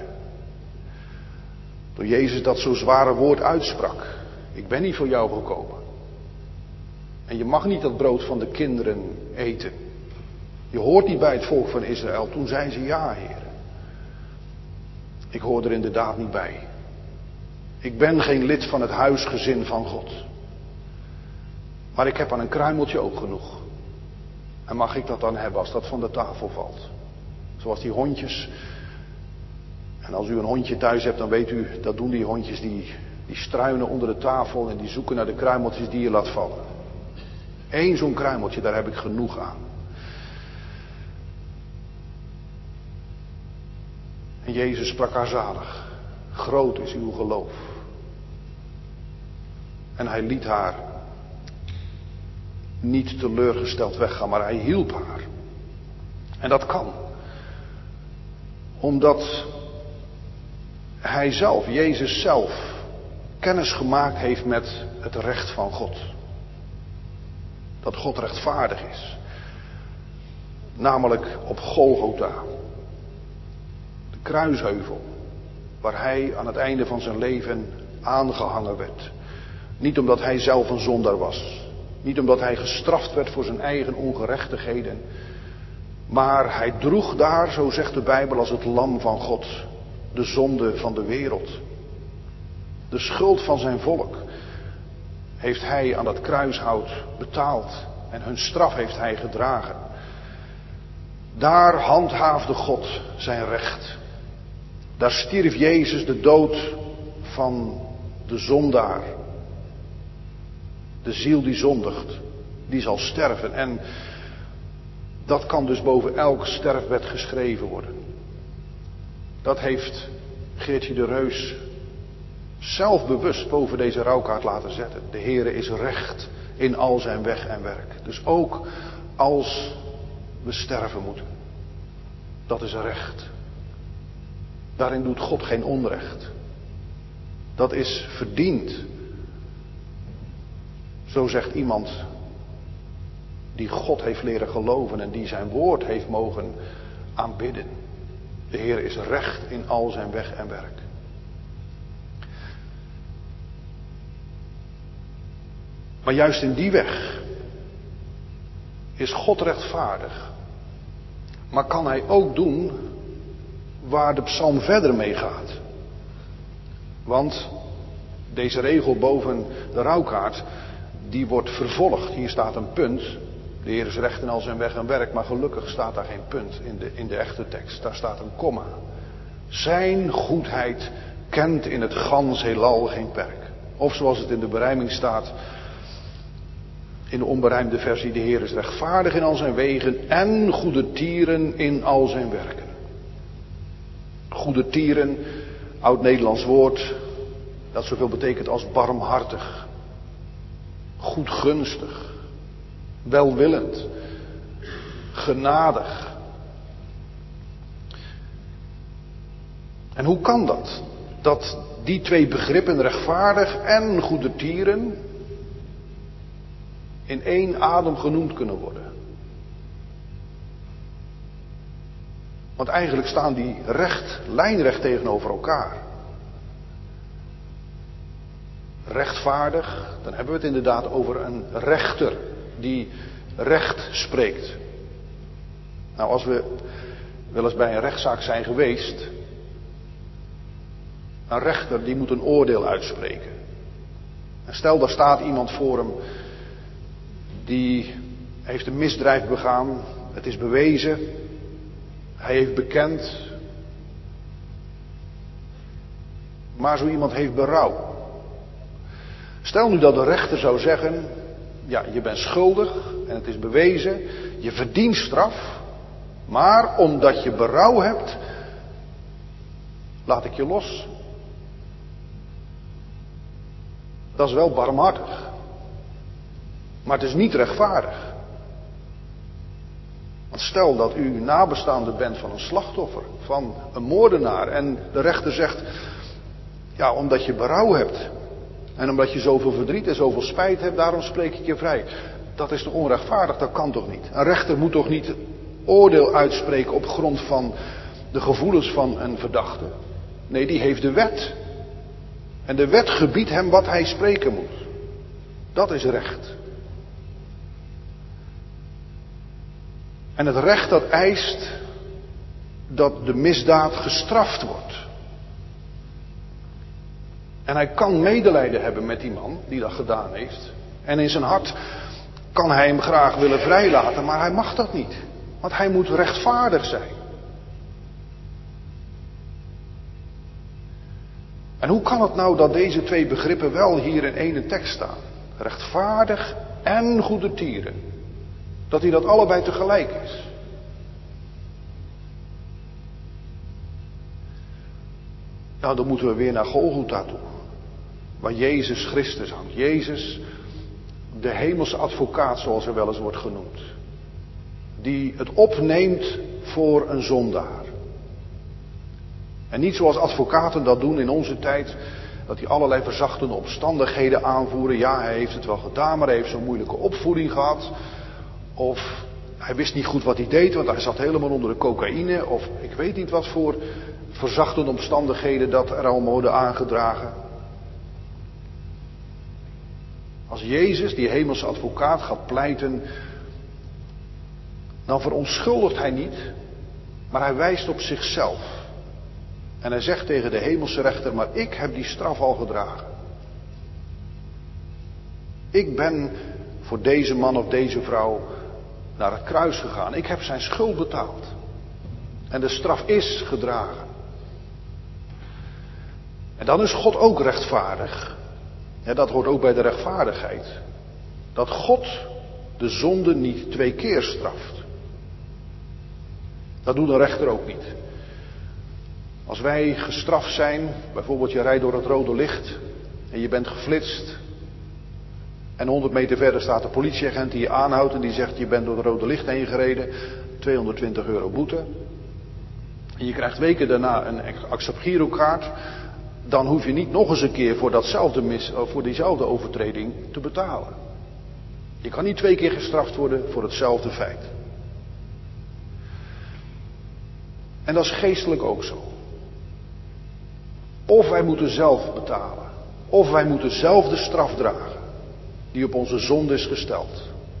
Door Jezus dat zo zware woord uitsprak. Ik ben niet voor jou gekomen. En je mag niet dat brood van de kinderen eten. Je hoort niet bij het volk van Israël. Toen zei ze ja, Heer. Ik hoor er inderdaad niet bij. Ik ben geen lid van het huisgezin van God. Maar ik heb aan een kruimeltje ook genoeg. En mag ik dat dan hebben als dat van de tafel valt? Zoals die hondjes. En als u een hondje thuis hebt, dan weet u, dat doen die hondjes, die struinen onder de tafel en die zoeken naar de kruimeltjes die je laat vallen. Eén zo'n kruimeltje, daar heb ik genoeg aan. En Jezus sprak haar zalig. Groot is uw geloof. En hij liet haar niet teleurgesteld weggaan, maar hij hielp haar. En dat kan. Omdat hij zelf, Jezus zelf, kennis gemaakt heeft met het recht van God. Dat God rechtvaardig is. Namelijk op Golgotha. De kruisheuvel. Waar hij aan het einde van zijn leven aangehangen werd. Niet omdat hij zelf een zondaar was. Niet omdat hij gestraft werd voor zijn eigen ongerechtigheden. Maar hij droeg daar, zo zegt de Bijbel, als het lam van God. De zonde van de wereld. De schuld van zijn volk heeft hij aan dat kruishout betaald. En hun straf heeft hij gedragen. Daar handhaafde God zijn recht. Daar stierf Jezus de dood van de zondaar. De ziel die zondigt, die zal sterven. En dat kan dus boven elk sterfbed geschreven worden. Dat heeft Geertje de Reus zelf bewust boven deze rouwkaart laten zetten. De Heere is recht in al zijn weg en werk. Dus ook als we sterven moeten. Dat is recht. Daarin doet God geen onrecht. Dat is verdiend. Zo zegt iemand die God heeft leren geloven en die zijn woord heeft mogen aanbidden. De Heer is recht in al zijn weg en werk. Maar juist in die weg is God rechtvaardig. Maar kan hij ook doen waar de psalm verder mee gaat. Want deze regel boven de rouwkaart, die wordt vervolgd. Hier staat een punt. De Heer is recht in al zijn weg en werk. Maar gelukkig staat daar geen punt in de echte tekst. Daar staat een komma. Zijn goedheid kent in het gans heelal geen perk. Of zoals het in de berijming staat. In de onberijmde versie. De Heer is rechtvaardig in al zijn wegen. En goedertieren in al zijn werken. Goedertieren, oud-Nederlands woord. Dat zoveel betekent als barmhartig. Goedgunstig. Welwillend. Genadig. En hoe kan dat? Dat die twee begrippen, rechtvaardig en goedertieren, in één adem genoemd kunnen worden. Want eigenlijk staan die lijnrecht tegenover elkaar. Rechtvaardig, dan hebben we het inderdaad over een rechter die recht spreekt. Nou, als we wel eens bij een rechtszaak zijn geweest, een rechter die moet een oordeel uitspreken. En stel, daar staat iemand voor hem die heeft een misdrijf begaan, het is bewezen, hij heeft bekend, maar zo iemand heeft berouw. Stel nu dat de rechter zou zeggen, ja, je bent schuldig en het is bewezen, je verdient straf, maar omdat je berouw hebt, laat ik je los. Dat is wel barmhartig. Maar het is niet rechtvaardig. Want stel dat u nabestaande bent van een slachtoffer, van een moordenaar, en de rechter zegt, ja, omdat je berouw hebt en omdat je zoveel verdriet en zoveel spijt hebt, daarom spreek ik je vrij. Dat is toch onrechtvaardig? Dat kan toch niet? Een rechter moet toch niet oordeel uitspreken op grond van de gevoelens van een verdachte? Nee, die heeft de wet. En de wet gebiedt hem wat hij spreken moet. Dat is recht. En het recht dat eist dat de misdaad gestraft wordt. En hij kan medelijden hebben met die man die dat gedaan heeft. En in zijn hart kan hij hem graag willen vrijlaten, maar hij mag dat niet. Want hij moet rechtvaardig zijn. En hoe kan het nou dat deze twee begrippen wel hier in één tekst staan? Rechtvaardig en goedertieren. Dat hij dat allebei tegelijk is. Nou, dan moeten we weer naar Golgotha toe. Waar Jezus Christus hangt. Jezus, de hemelse advocaat zoals er wel eens wordt genoemd. Die het opneemt voor een zondaar. En niet zoals advocaten dat doen in onze tijd. dat hij allerlei verzachtende omstandigheden aanvoerde. Ja, hij heeft het wel gedaan, maar hij heeft zo'n moeilijke opvoeding gehad. Of hij wist niet goed wat hij deed, want hij zat helemaal onder de cocaïne. Of ik weet niet wat voor verzachtende omstandigheden dat er allemaal worden aangedragen. Als Jezus, die hemelse advocaat, gaat pleiten, dan verontschuldigt hij niet, maar hij wijst op zichzelf. En hij zegt tegen de hemelse rechter, maar ik heb die straf al gedragen. Ik ben voor deze man of deze vrouw naar het kruis gegaan. Ik heb zijn schuld betaald. En de straf is gedragen. En dan is God ook rechtvaardig. Ja, dat hoort ook bij de rechtvaardigheid. Dat God de zonde niet 2 keer straft. Dat doet een rechter ook niet. Als wij gestraft zijn, bijvoorbeeld je rijdt door het rode licht en je bent geflitst. En 100 meter verder staat de politieagent die je aanhoudt en die zegt je bent door het rode licht heen gereden. €220 boete. En je krijgt weken daarna een accept-girokaart. Dan hoef je niet nog eens een keer voor diezelfde overtreding te betalen. Je kan niet 2 keer gestraft worden voor hetzelfde feit. En dat is geestelijk ook zo. Of wij moeten zelf betalen. Of wij moeten zelf de straf dragen. Die op onze zonde is gesteld.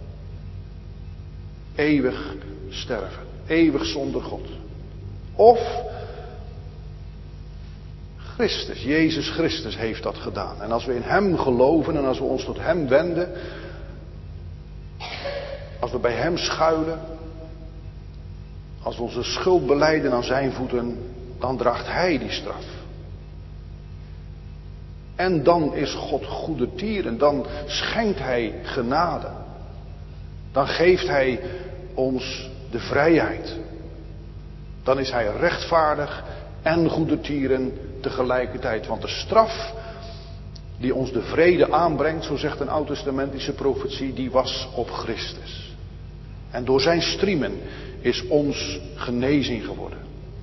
Eeuwig sterven. Eeuwig zonder God. Of Christus, Jezus Christus heeft dat gedaan. En als we in Hem geloven en als we ons tot Hem wenden. Als we bij Hem schuilen. Als we onze schuld belijden aan zijn voeten. Dan draagt Hij die straf. En dan is God goedertieren. Dan schenkt Hij genade. Dan geeft Hij ons de vrijheid. Dan is Hij rechtvaardig en goedertieren tegelijkertijd. Want de straf die ons de vrede aanbrengt, zo zegt een oud-testamentische profetie, die was op Christus. En door zijn striemen is ons genezing geworden.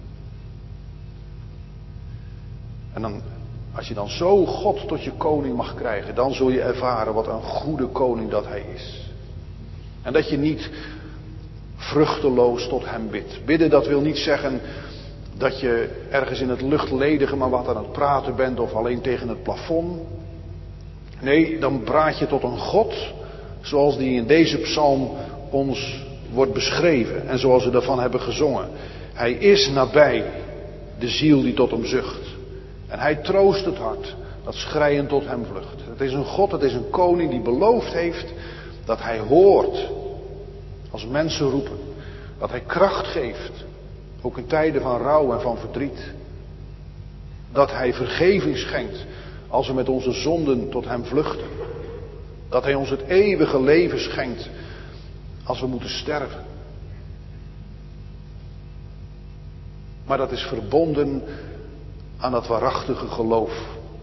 En dan, als je dan zo God tot je koning mag krijgen, dan zul je ervaren wat een goede koning dat Hij is. En dat je niet vruchteloos tot Hem bidt. Bidden, dat wil niet zeggen dat je ergens in het luchtledige maar wat aan het praten bent of alleen tegen het plafond. Nee, dan praat je tot een God zoals die in deze psalm ons wordt beschreven en zoals we daarvan hebben gezongen. Hij is nabij de ziel die tot hem zucht. En Hij troost het hart dat schreiend tot Hem vlucht. Het is een God, het is een koning die beloofd heeft dat Hij hoort als mensen roepen. Dat Hij kracht geeft, ook in tijden van rouw en van verdriet. Dat Hij vergeving schenkt als we met onze zonden tot Hem vluchten. Dat Hij ons het eeuwige leven schenkt als we moeten sterven. Maar dat is verbonden aan dat waarachtige geloof.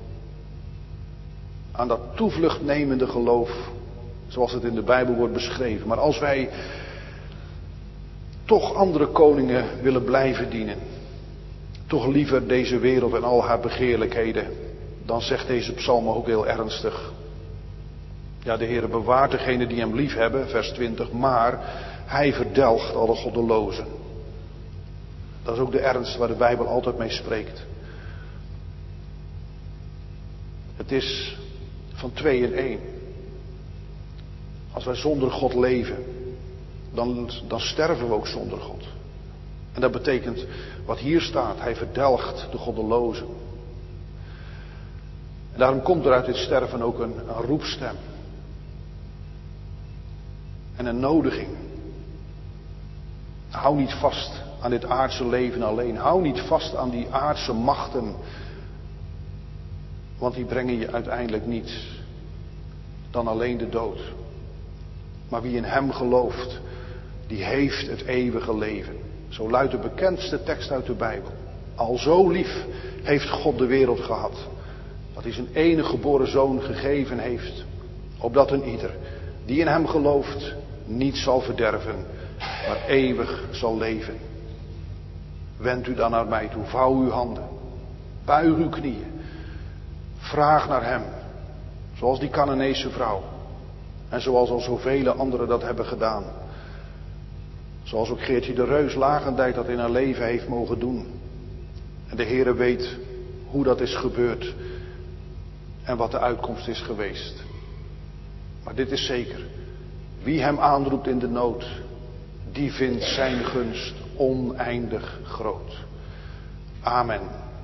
Aan dat toevluchtnemende geloof, zoals het in de Bijbel wordt beschreven. Maar als wij toch andere koningen willen blijven dienen, toch liever deze wereld en al haar begeerlijkheden, dan zegt deze psalm ook heel ernstig. Ja, de Heere bewaart degene die Hem lief hebben, vers 20, maar Hij verdelgt alle goddelozen. Dat is ook de ernst waar de Bijbel altijd mee spreekt. Het is van 2 in 1. Als wij zonder God leven, dan sterven we ook zonder God. En dat betekent wat hier staat, Hij verdelgt de goddelozen. En daarom komt er uit dit sterven ook een roepstem. En een nodiging. Hou niet vast aan dit aardse leven alleen. Hou niet vast aan die aardse machten. Want die brengen je uiteindelijk niets dan alleen de dood. Maar wie in Hem gelooft, die heeft het eeuwige leven. Zo luidt de bekendste tekst uit de Bijbel. Al zo lief heeft God de wereld gehad, dat Hij zijn enige geboren zoon gegeven heeft, opdat een ieder die in Hem gelooft niet zal verderven, maar eeuwig zal leven. Wend u dan naar mij toe, vouw uw handen, buig uw knieën, Vraag naar hem. Zoals die Canaanese vrouw. En zoals al zoveel anderen dat hebben gedaan. Zoals ook Geertje de Reus Lagendijk dat in haar leven heeft mogen doen. En de Heere weet hoe dat is gebeurd. En wat de uitkomst is geweest. Maar dit is zeker. Wie hem aanroept in de nood, die vindt zijn gunst oneindig groot. Amen.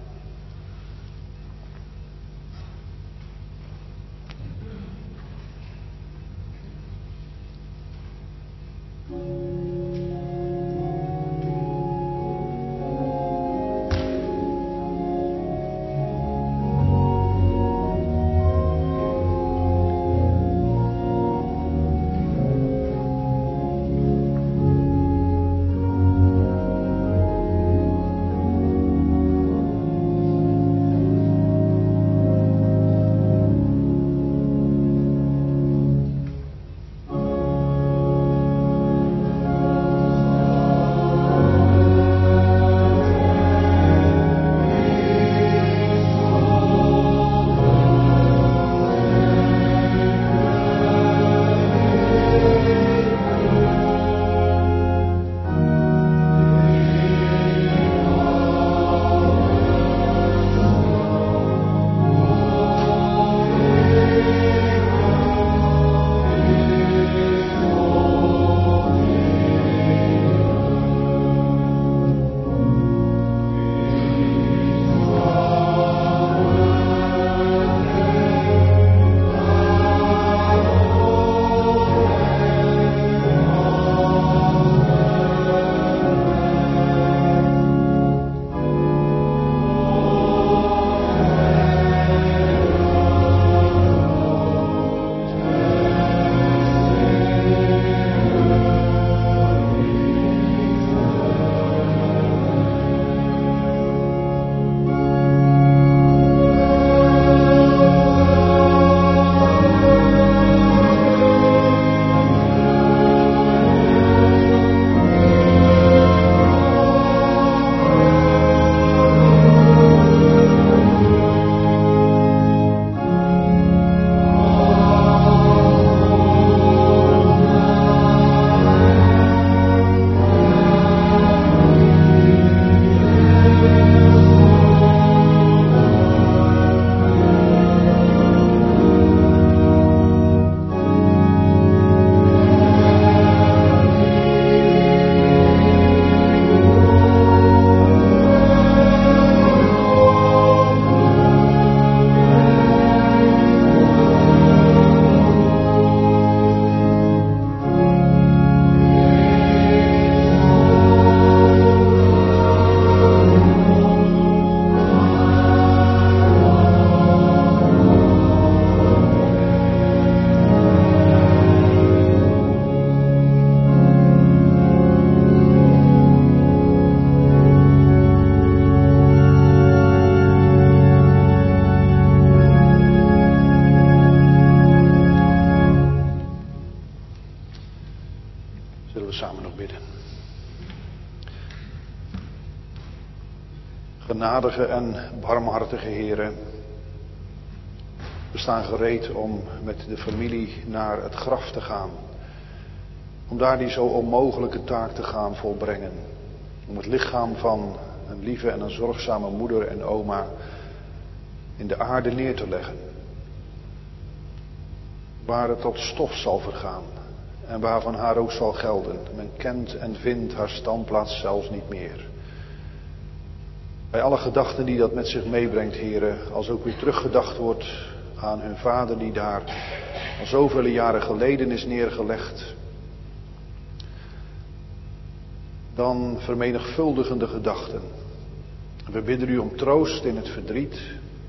Genadige en barmhartige Heere, we staan gereed om met de familie naar het graf te gaan. Om daar die zo onmogelijke taak te gaan volbrengen. Om het lichaam van een lieve en een zorgzame moeder en oma in de aarde neer te leggen. Waar het tot stof zal vergaan en waarvan haar ook zal gelden. Men kent en vindt haar standplaats zelfs niet meer. Bij alle gedachten die dat met zich meebrengt, Heere, als ook weer teruggedacht wordt aan hun vader die daar al zoveel jaren geleden is neergelegd. Dan vermenigvuldigen de gedachten. We bidden u om troost in het verdriet.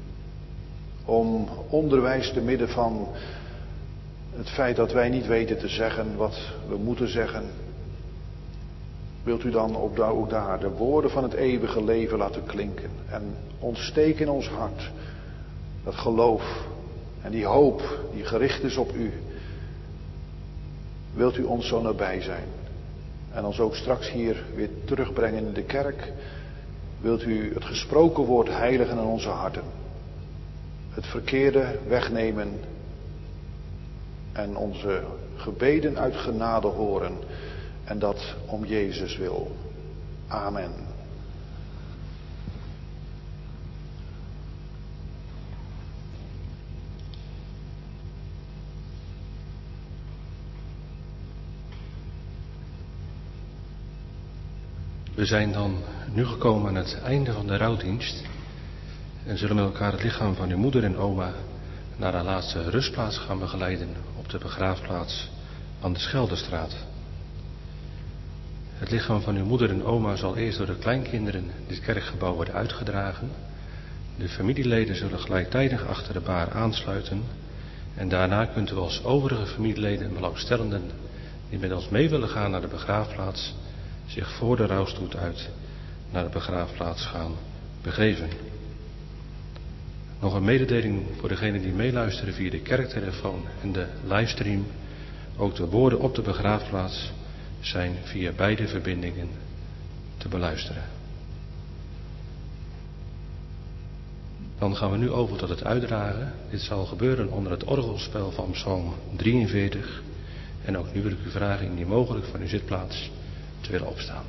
Om onderwijs te midden van het feit dat wij niet weten te zeggen wat we moeten zeggen. Wilt u dan ook daar de woorden van het eeuwige leven laten klinken. En ontsteken in ons hart dat geloof en die hoop die gericht is op u. Wilt u ons zo nabij zijn. En ons ook straks hier weer terugbrengen in de kerk. Wilt u het gesproken woord heiligen in onze harten. het verkeerde wegnemen en onze gebeden uit genade horen. En dat om Jezus wil. Amen. We zijn dan nu gekomen aan het einde van de rouwdienst en zullen met elkaar het lichaam van uw moeder en oma naar haar laatste rustplaats gaan begeleiden op de begraafplaats aan de Scheldestraat. Het lichaam van uw moeder en oma zal eerst door de kleinkinderen dit kerkgebouw worden uitgedragen. De familieleden zullen gelijktijdig achter de baar aansluiten en daarna kunt u als overige familieleden en belangstellenden die met ons mee willen gaan naar de begraafplaats zich voor de rouwstoet uit naar de begraafplaats gaan begeven. Nog een mededeling voor degenen die meeluisteren via de kerktelefoon en de livestream. Ook de woorden op de begraafplaats zijn via beide verbindingen te beluisteren. Dan gaan we nu over tot het uitdragen. Dit zal gebeuren onder het orgelspel van Psalm 43. En ook nu wil ik u vragen indien mogelijk van uw zitplaats te willen opstaan.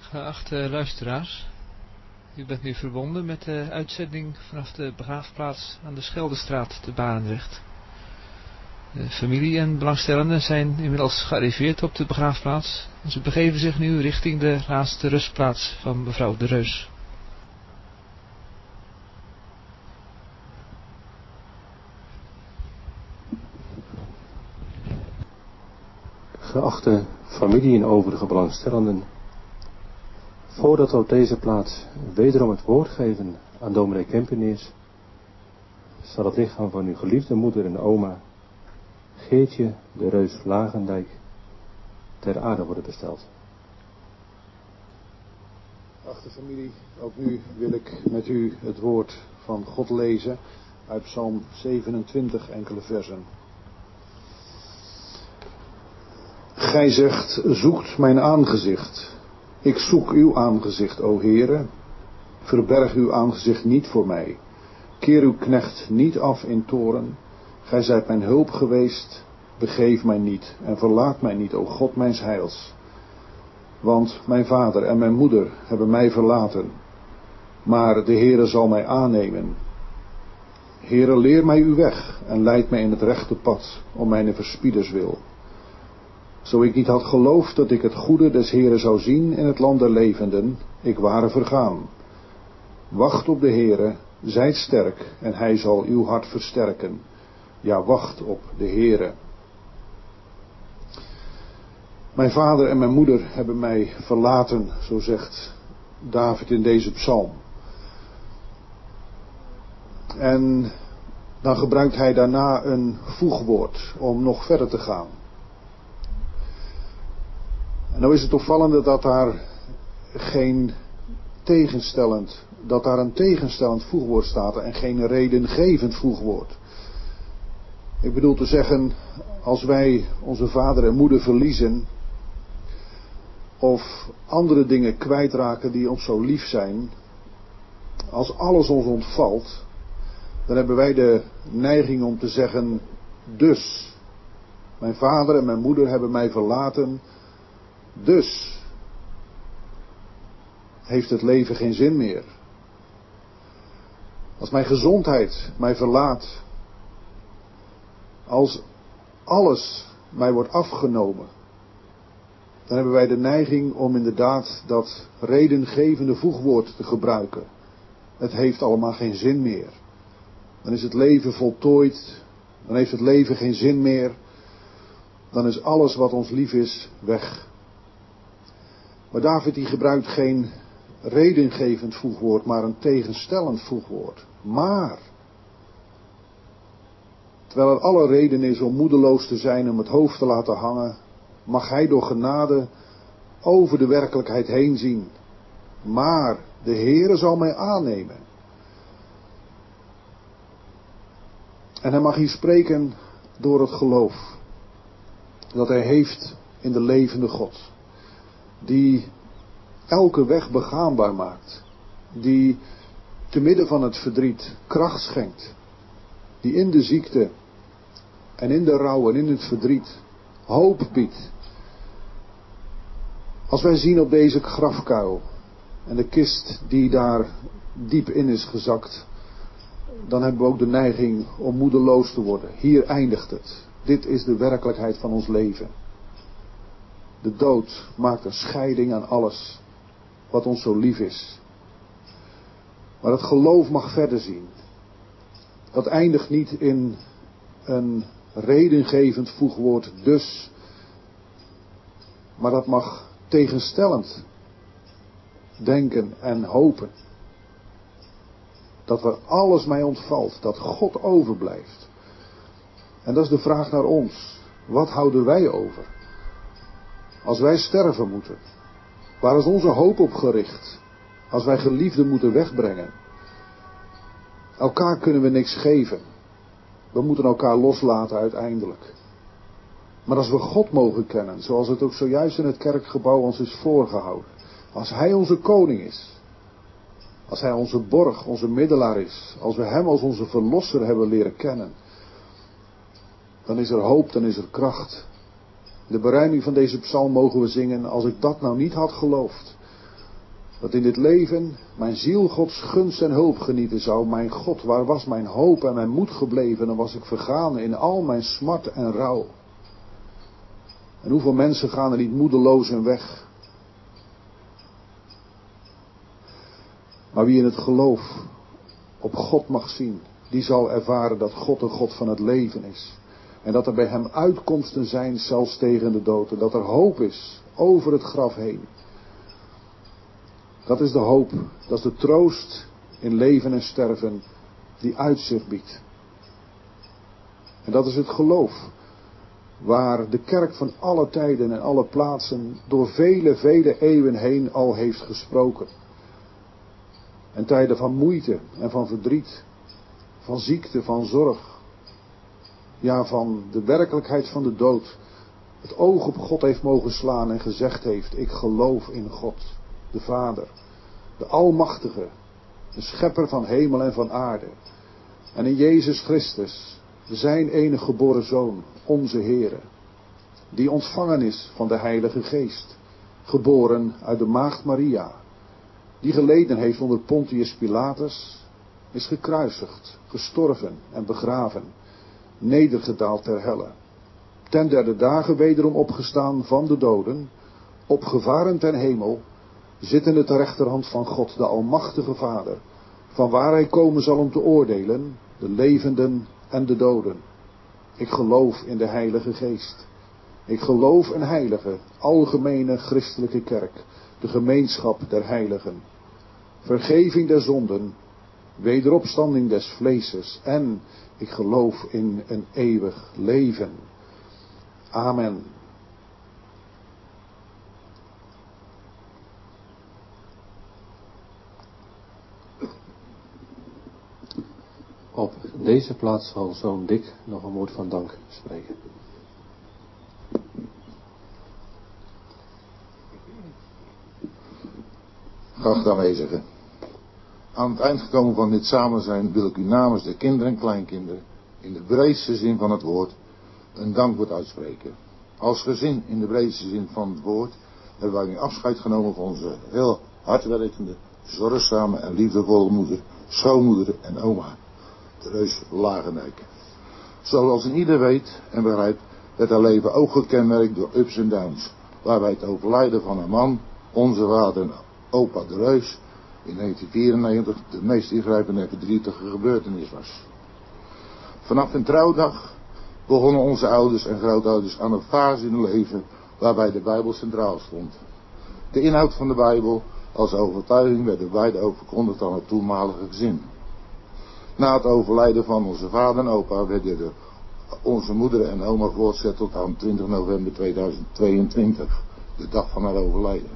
Geachte luisteraars, u bent nu verbonden met de uitzending vanaf de begraafplaats aan de Scheldestraat te Barendrecht. De familie en belangstellenden zijn inmiddels gearriveerd op de begraafplaats en ze begeven zich nu richting de laatste rustplaats van mevrouw de Reus. Geachte familie en overige belangstellenden, voordat we op deze plaats wederom het woord geven aan dominee Kempeneers, zal het lichaam van uw geliefde moeder en oma, Geertje de Reus Lagendijk, ter aarde worden besteld. Geachte familie, ook nu wil ik met u het woord van God lezen uit Psalm 27, enkele versen. Gij zegt, zoekt mijn aangezicht. Ik zoek uw aangezicht, o Heere. Verberg uw aangezicht niet voor mij. Keer uw knecht niet af in toorn. Gij zijt mijn hulp geweest. Begeef mij niet en verlaat mij niet, o God mijns heils. Want mijn vader en mijn moeder hebben mij verlaten. Maar de Heere zal mij aannemen. Heere, leer mij uw weg en leid mij in het rechte pad, om mijn verspieders wil. Zo ik niet had geloofd dat ik het goede des Heeren zou zien in het land der levenden, ik ware vergaan. Wacht op de Heere, zijt sterk en hij zal uw hart versterken. Ja, wacht op de Heere. Mijn vader en mijn moeder hebben mij verlaten, zo zegt David in deze psalm. En dan gebruikt hij daarna een voegwoord om nog verder te gaan. En nou is het opvallende dat daar een tegenstellend voegwoord staat en geen redengevend voegwoord. Ik bedoel te zeggen, als wij onze vader en moeder verliezen, of andere dingen kwijtraken die ons zo lief zijn, als alles ons ontvalt, dan hebben wij de neiging om te zeggen, dus, mijn vader en mijn moeder hebben mij verlaten, dus heeft het leven geen zin meer. Als mijn gezondheid mij verlaat, als alles mij wordt afgenomen, dan hebben wij de neiging om inderdaad dat redengevende voegwoord te gebruiken. Het heeft allemaal geen zin meer. Dan is het leven voltooid, dan heeft het leven geen zin meer, dan is alles wat ons lief is weg. Maar David die gebruikt geen redengevend voegwoord, maar een tegenstellend voegwoord. Maar, terwijl er alle reden is om moedeloos te zijn, om het hoofd te laten hangen, mag hij door genade over de werkelijkheid heen zien. Maar de Heere zal mij aannemen. En hij mag hier spreken door het geloof dat hij heeft in de levende God. Die elke weg begaanbaar maakt. Die te midden van het verdriet kracht schenkt. Die in de ziekte en in de rouw en in het verdriet hoop biedt. Als wij zien op deze grafkuil en de kist die daar diep in is gezakt, dan hebben we ook de neiging om moedeloos te worden. Hier eindigt het. Dit is de werkelijkheid van ons leven. De dood maakt een scheiding aan alles wat ons zo lief is. Maar het geloof mag verder zien. Dat eindigt niet in een redengevend voegwoord dus. Maar dat mag tegenstellend denken en hopen. Dat waar alles mij ontvalt, dat God overblijft. En dat is de vraag naar ons. Wat houden wij over? Als wij sterven moeten. Waar is onze hoop op gericht? Als wij geliefden moeten wegbrengen. Elkaar kunnen we niks geven. We moeten elkaar loslaten uiteindelijk. Maar als we God mogen kennen, zoals het ook zojuist in het kerkgebouw ons is voorgehouden. Als Hij onze koning is. Als Hij onze borg, onze middelaar is. Als we Hem als onze verlosser hebben leren kennen. Dan is er hoop, dan is er kracht. De berijming van deze psalm mogen we zingen. Als ik dat nou niet had geloofd. Dat in dit leven mijn ziel Gods gunst en hulp genieten zou. Mijn God, waar was mijn hoop en mijn moed gebleven? Dan was ik vergaan in al mijn smart en rouw. En hoeveel mensen gaan er niet moedeloos hun weg? Maar wie in het geloof op God mag zien, die zal ervaren dat God een God van het leven is. En dat er bij hem uitkomsten zijn, zelfs tegen de dood. En dat er hoop is over het graf heen. Dat is de hoop, dat is de troost in leven en sterven die uitzicht biedt. En dat is het geloof, waar de kerk van alle tijden en alle plaatsen door vele eeuwen heen al heeft gesproken. En tijden van moeite en van verdriet, van ziekte, van zorg. Ja, van de werkelijkheid van de dood. Het oog op God heeft mogen slaan en gezegd heeft, ik geloof in God, de Vader, de Almachtige, de Schepper van hemel en van aarde. En in Jezus Christus, zijn enige geboren Zoon, onze Heere, die ontvangen is van de Heilige Geest, geboren uit de Maagd Maria, die geleden heeft onder Pontius Pilatus, is gekruisigd, gestorven en begraven, nedergedaald ter helle, ten derde dagen wederom opgestaan van de doden, opgevaren ten hemel, zittende ter rechterhand van God, de Almachtige Vader, van waar hij komen zal om te oordelen, de levenden en de doden. Ik geloof in de Heilige Geest. Ik geloof een heilige, algemene christelijke kerk, de gemeenschap der heiligen, vergeving der zonden, wederopstanding des vleeses en ik geloof in een eeuwig leven. Amen. Op deze plaats zal zoon Dick nog een woord van dank spreken. Geachte aanwezigen, aan het eind gekomen van dit samen zijn wil ik u namens de kinderen en kleinkinderen in de breedste zin van het woord een dankwoord uitspreken. Als gezin in de breedste zin van het woord hebben wij nu afscheid genomen van onze heel hardwerkende, zorgzame en liefdevolle moeder, schoonmoeder en oma, de reus Lagendijk. Zoals een ieder weet en begrijpt, werd haar leven ook gekenmerkt door ups en downs, waarbij het overlijden van haar man, onze vader en opa de Reus, in 1994 de meest ingrijpende en verdrietige gebeurtenis was. Vanaf hun trouwdag begonnen onze ouders en grootouders aan een fase in hun leven waarbij de Bijbel centraal stond. De inhoud van de Bijbel als overtuiging werden beide ook verkondigd aan het toenmalige gezin. Na het overlijden van onze vader en opa werden onze moeder en oma voortgezet tot aan 20 november 2022, de dag van haar overlijden.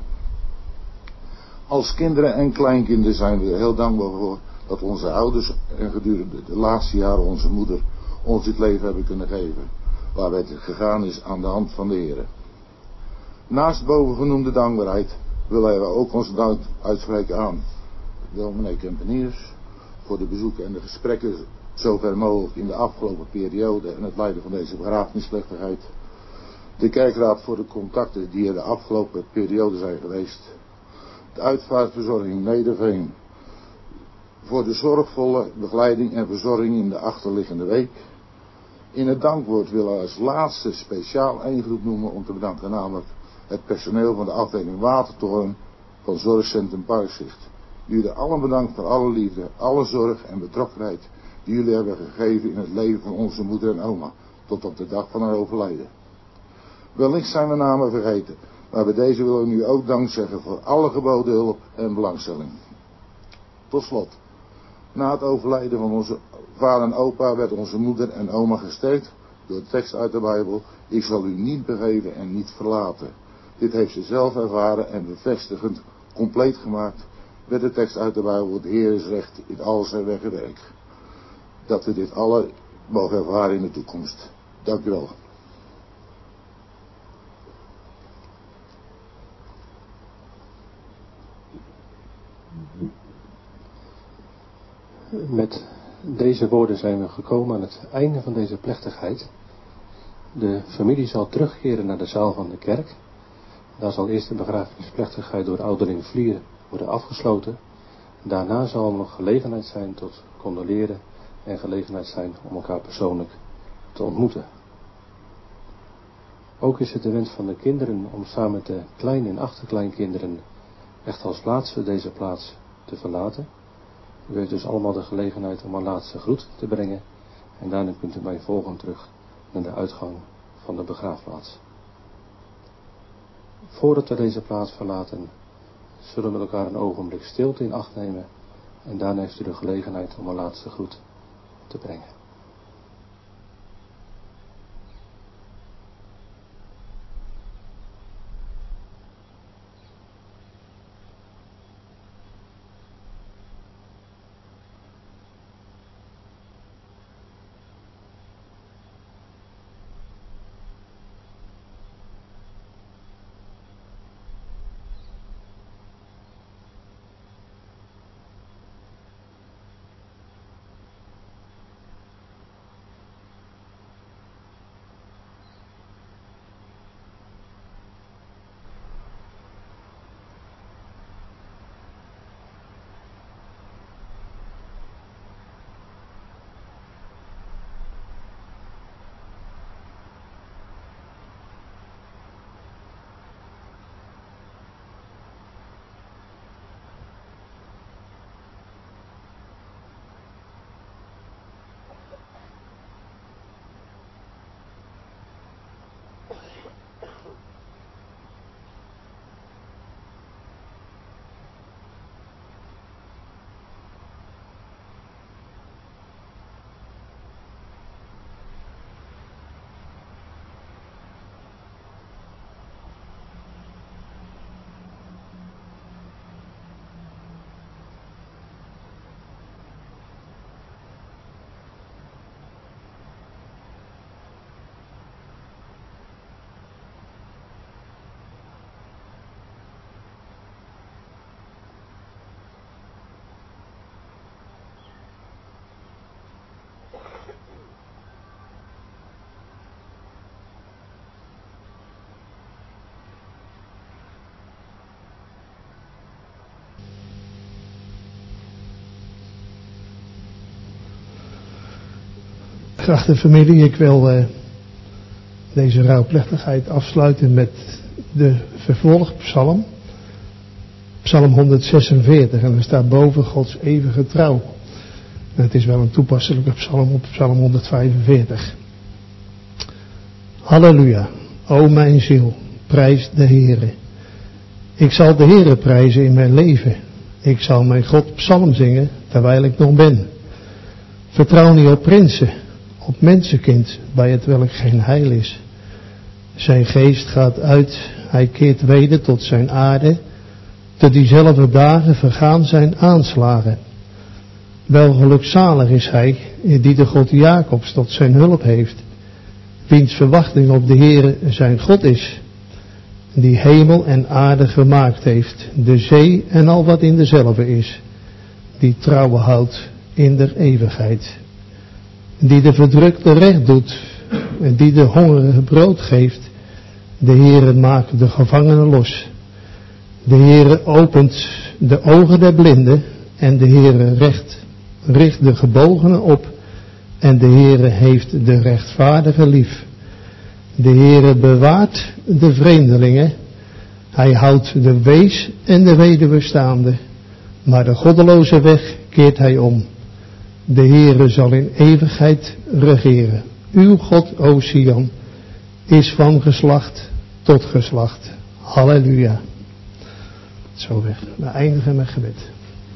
Als kinderen en kleinkinderen zijn we er heel dankbaar voor dat onze ouders en gedurende de laatste jaren onze moeder ons dit leven hebben kunnen geven, waarbij het gegaan is aan de hand van de Heer. Naast bovengenoemde dankbaarheid willen we ook onze dank uitspreken aan dominee Kempeniers voor de bezoeken en de gesprekken zover mogelijk in de afgelopen periode en het leiden van deze begrafenisplechtigheid. De kerkraad voor de contacten die er de afgelopen periode zijn geweest. De uitvaartverzorging Nederveen voor de zorgvolle begeleiding en verzorging in de achterliggende week. In het dankwoord willen we als laatste speciaal één groep noemen om te bedanken, namelijk het personeel van de afdeling Watertoren van Zorgcentrum Parkzicht. Jullie allen bedankt voor alle liefde, alle zorg en betrokkenheid die jullie hebben gegeven in het leven van onze moeder en oma, tot op de dag van haar overlijden. Wellicht zijn we namen vergeten, maar bij deze willen we nu ook dank zeggen voor alle geboden hulp en belangstelling. Tot slot, na het overlijden van onze vader en opa werd onze moeder en oma gesterkt door de tekst uit de Bijbel: ik zal u niet begeven en niet verlaten. Dit heeft ze zelf ervaren en bevestigend compleet gemaakt met de tekst uit de Bijbel: de Heer is recht in al zijn weg en werk. Dat we dit alle mogen ervaren in de toekomst. Dank u wel. Met deze woorden zijn we gekomen aan het einde van deze plechtigheid. De familie zal terugkeren naar de zaal van de kerk. Daar zal eerst de begrafenisplechtigheid door ouderling Vlieren worden afgesloten. Daarna zal er nog gelegenheid zijn tot condoleren en gelegenheid zijn om elkaar persoonlijk te ontmoeten. Ook is het de wens van de kinderen om samen met de klein- en achterkleinkinderen echt als laatste deze plaats te verlaten. U heeft dus allemaal de gelegenheid om een laatste groet te brengen en daarna kunt u mij volgen terug naar de uitgang van de begraafplaats. Voordat we deze plaats verlaten, zullen we met elkaar een ogenblik stilte in acht nemen en daarna heeft u de gelegenheid om een laatste groet te brengen. Geachte familie, ik wil deze rouwplechtigheid afsluiten met de vervolgpsalm. Psalm 146 en er staat boven Gods eeuwige trouw. En het is wel een toepasselijke psalm op psalm 145. Halleluja, o mijn ziel, prijs de Heere. Ik zal de Heere prijzen in mijn leven. Ik zal mijn God psalm zingen terwijl ik nog ben. Vertrouw niet op prinsen, op mensenkind, bij het welk geen heil is. Zijn geest gaat uit, hij keert weder tot zijn aarde. Te diezelfde dagen vergaan zijn aanslagen. Wel gelukzalig is hij, die de God Jacobs tot zijn hulp heeft. Wiens verwachting op de Heere zijn God is. Die hemel en aarde gemaakt heeft, de zee en al wat in dezelve is. Die trouwen houdt in der eeuwigheid. Die de verdrukte recht doet, en die de hongerige brood geeft. De Heere maakt de gevangenen los. De Heere opent de ogen der blinden en de Heere richt de gebogenen op en de Heere heeft de rechtvaardige lief. De Heere bewaart de vreemdelingen, hij houdt de wees en de weduwe staande, maar de goddeloze weg keert hij om. De Heere zal in eeuwigheid regeren. Uw God, o Sion, is van geslacht tot geslacht. Halleluja. Zo weg. We eindigen met gebed.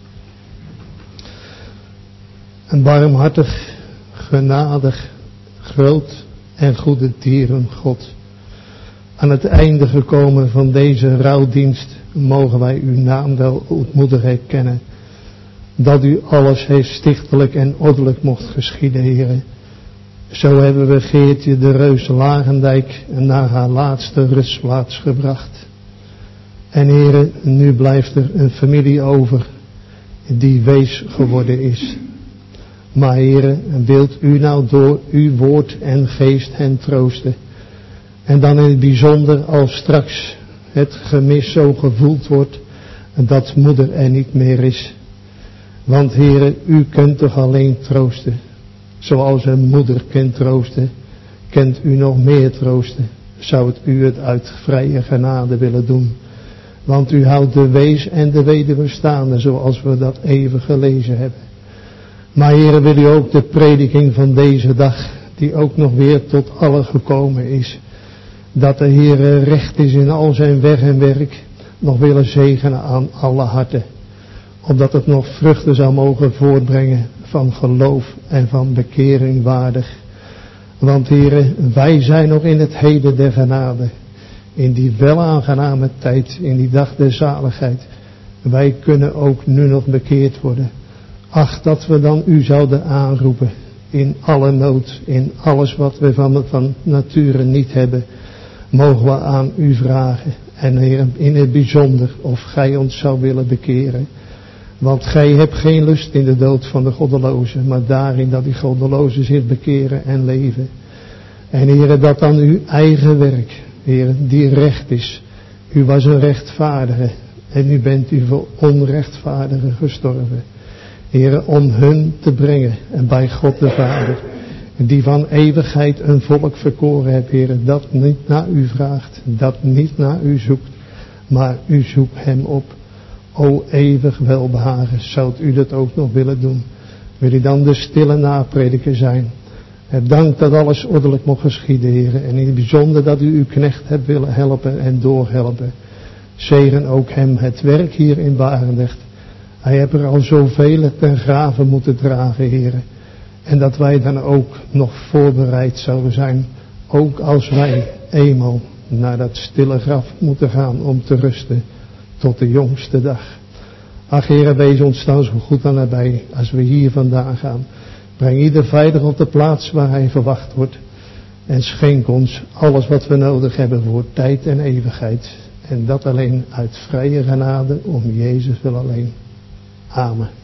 Een barmhartig, genadig, groot en goede dieren God. Aan het einde gekomen van deze rouwdienst mogen wij uw naam wel ootmoedig erkennen. Dat u alles heeft stichtelijk en ordelijk mocht geschieden, Heere. Zo hebben we Geertje de Reus Lagendijk naar haar laatste rustplaats gebracht. En Heere, nu blijft er een familie over die wees geworden is. Maar Heere, wilt u nou door uw woord en geest hen troosten. En dan in het bijzonder als straks het gemis zo gevoeld wordt dat moeder er niet meer is. Want Heere, u kunt toch alleen troosten. Zoals een moeder kent troosten, kent u nog meer troosten. Zou het u het uit vrije genade willen doen. Want u houdt de wees en de weduwe staande, zoals we dat even gelezen hebben. Maar Heere, wil u ook de prediking van deze dag, die ook nog weer tot alle gekomen is, dat de Heere recht is in al zijn weg en werk, nog willen zegenen aan alle harten. Opdat het nog vruchten zou mogen voortbrengen van geloof en van bekering waardig. Want Heere, wij zijn nog in het heden der genade. In die welaangename tijd, in die dag der zaligheid. Wij kunnen ook nu nog bekeerd worden. Ach, dat we dan u zouden aanroepen. In alle nood, in alles wat we van nature niet hebben. Mogen we aan u vragen. En Heer, in het bijzonder of gij ons zou willen bekeren. Want gij hebt geen lust in de dood van de goddeloze, maar daarin dat die goddeloze zich bekeren en leven. En Heere, dat dan uw eigen werk, Heere, die recht is. U was een rechtvaardige en nu bent u voor onrechtvaardigen gestorven. Heere, om hun te brengen en bij God de Vader, die van eeuwigheid een volk verkoren hebt, Heere, dat niet naar u vraagt, dat niet naar u zoekt, maar u zoekt hem op. O eeuwig welbehagen, zoudt u dat ook nog willen doen? Wil u dan de stille naprediker zijn? Dank dat alles ordelijk mocht geschieden, Heer. En in het bijzonder dat u uw knecht hebt willen helpen en doorhelpen. Zegen ook hem het werk hier in Barendrecht. Hij heeft er al zoveel ten grave moeten dragen, Heer. En dat wij dan ook nog voorbereid zouden zijn. Ook als wij eenmaal naar dat stille graf moeten gaan om te rusten. Tot de jongste dag. Ach Heere, wees ons dan zo goed aan nabij als we hier vandaan gaan. Breng ieder veilig op de plaats waar hij verwacht wordt. En schenk ons alles wat we nodig hebben voor tijd en eeuwigheid. En dat alleen uit vrije genade om Jezus wil alleen. Amen.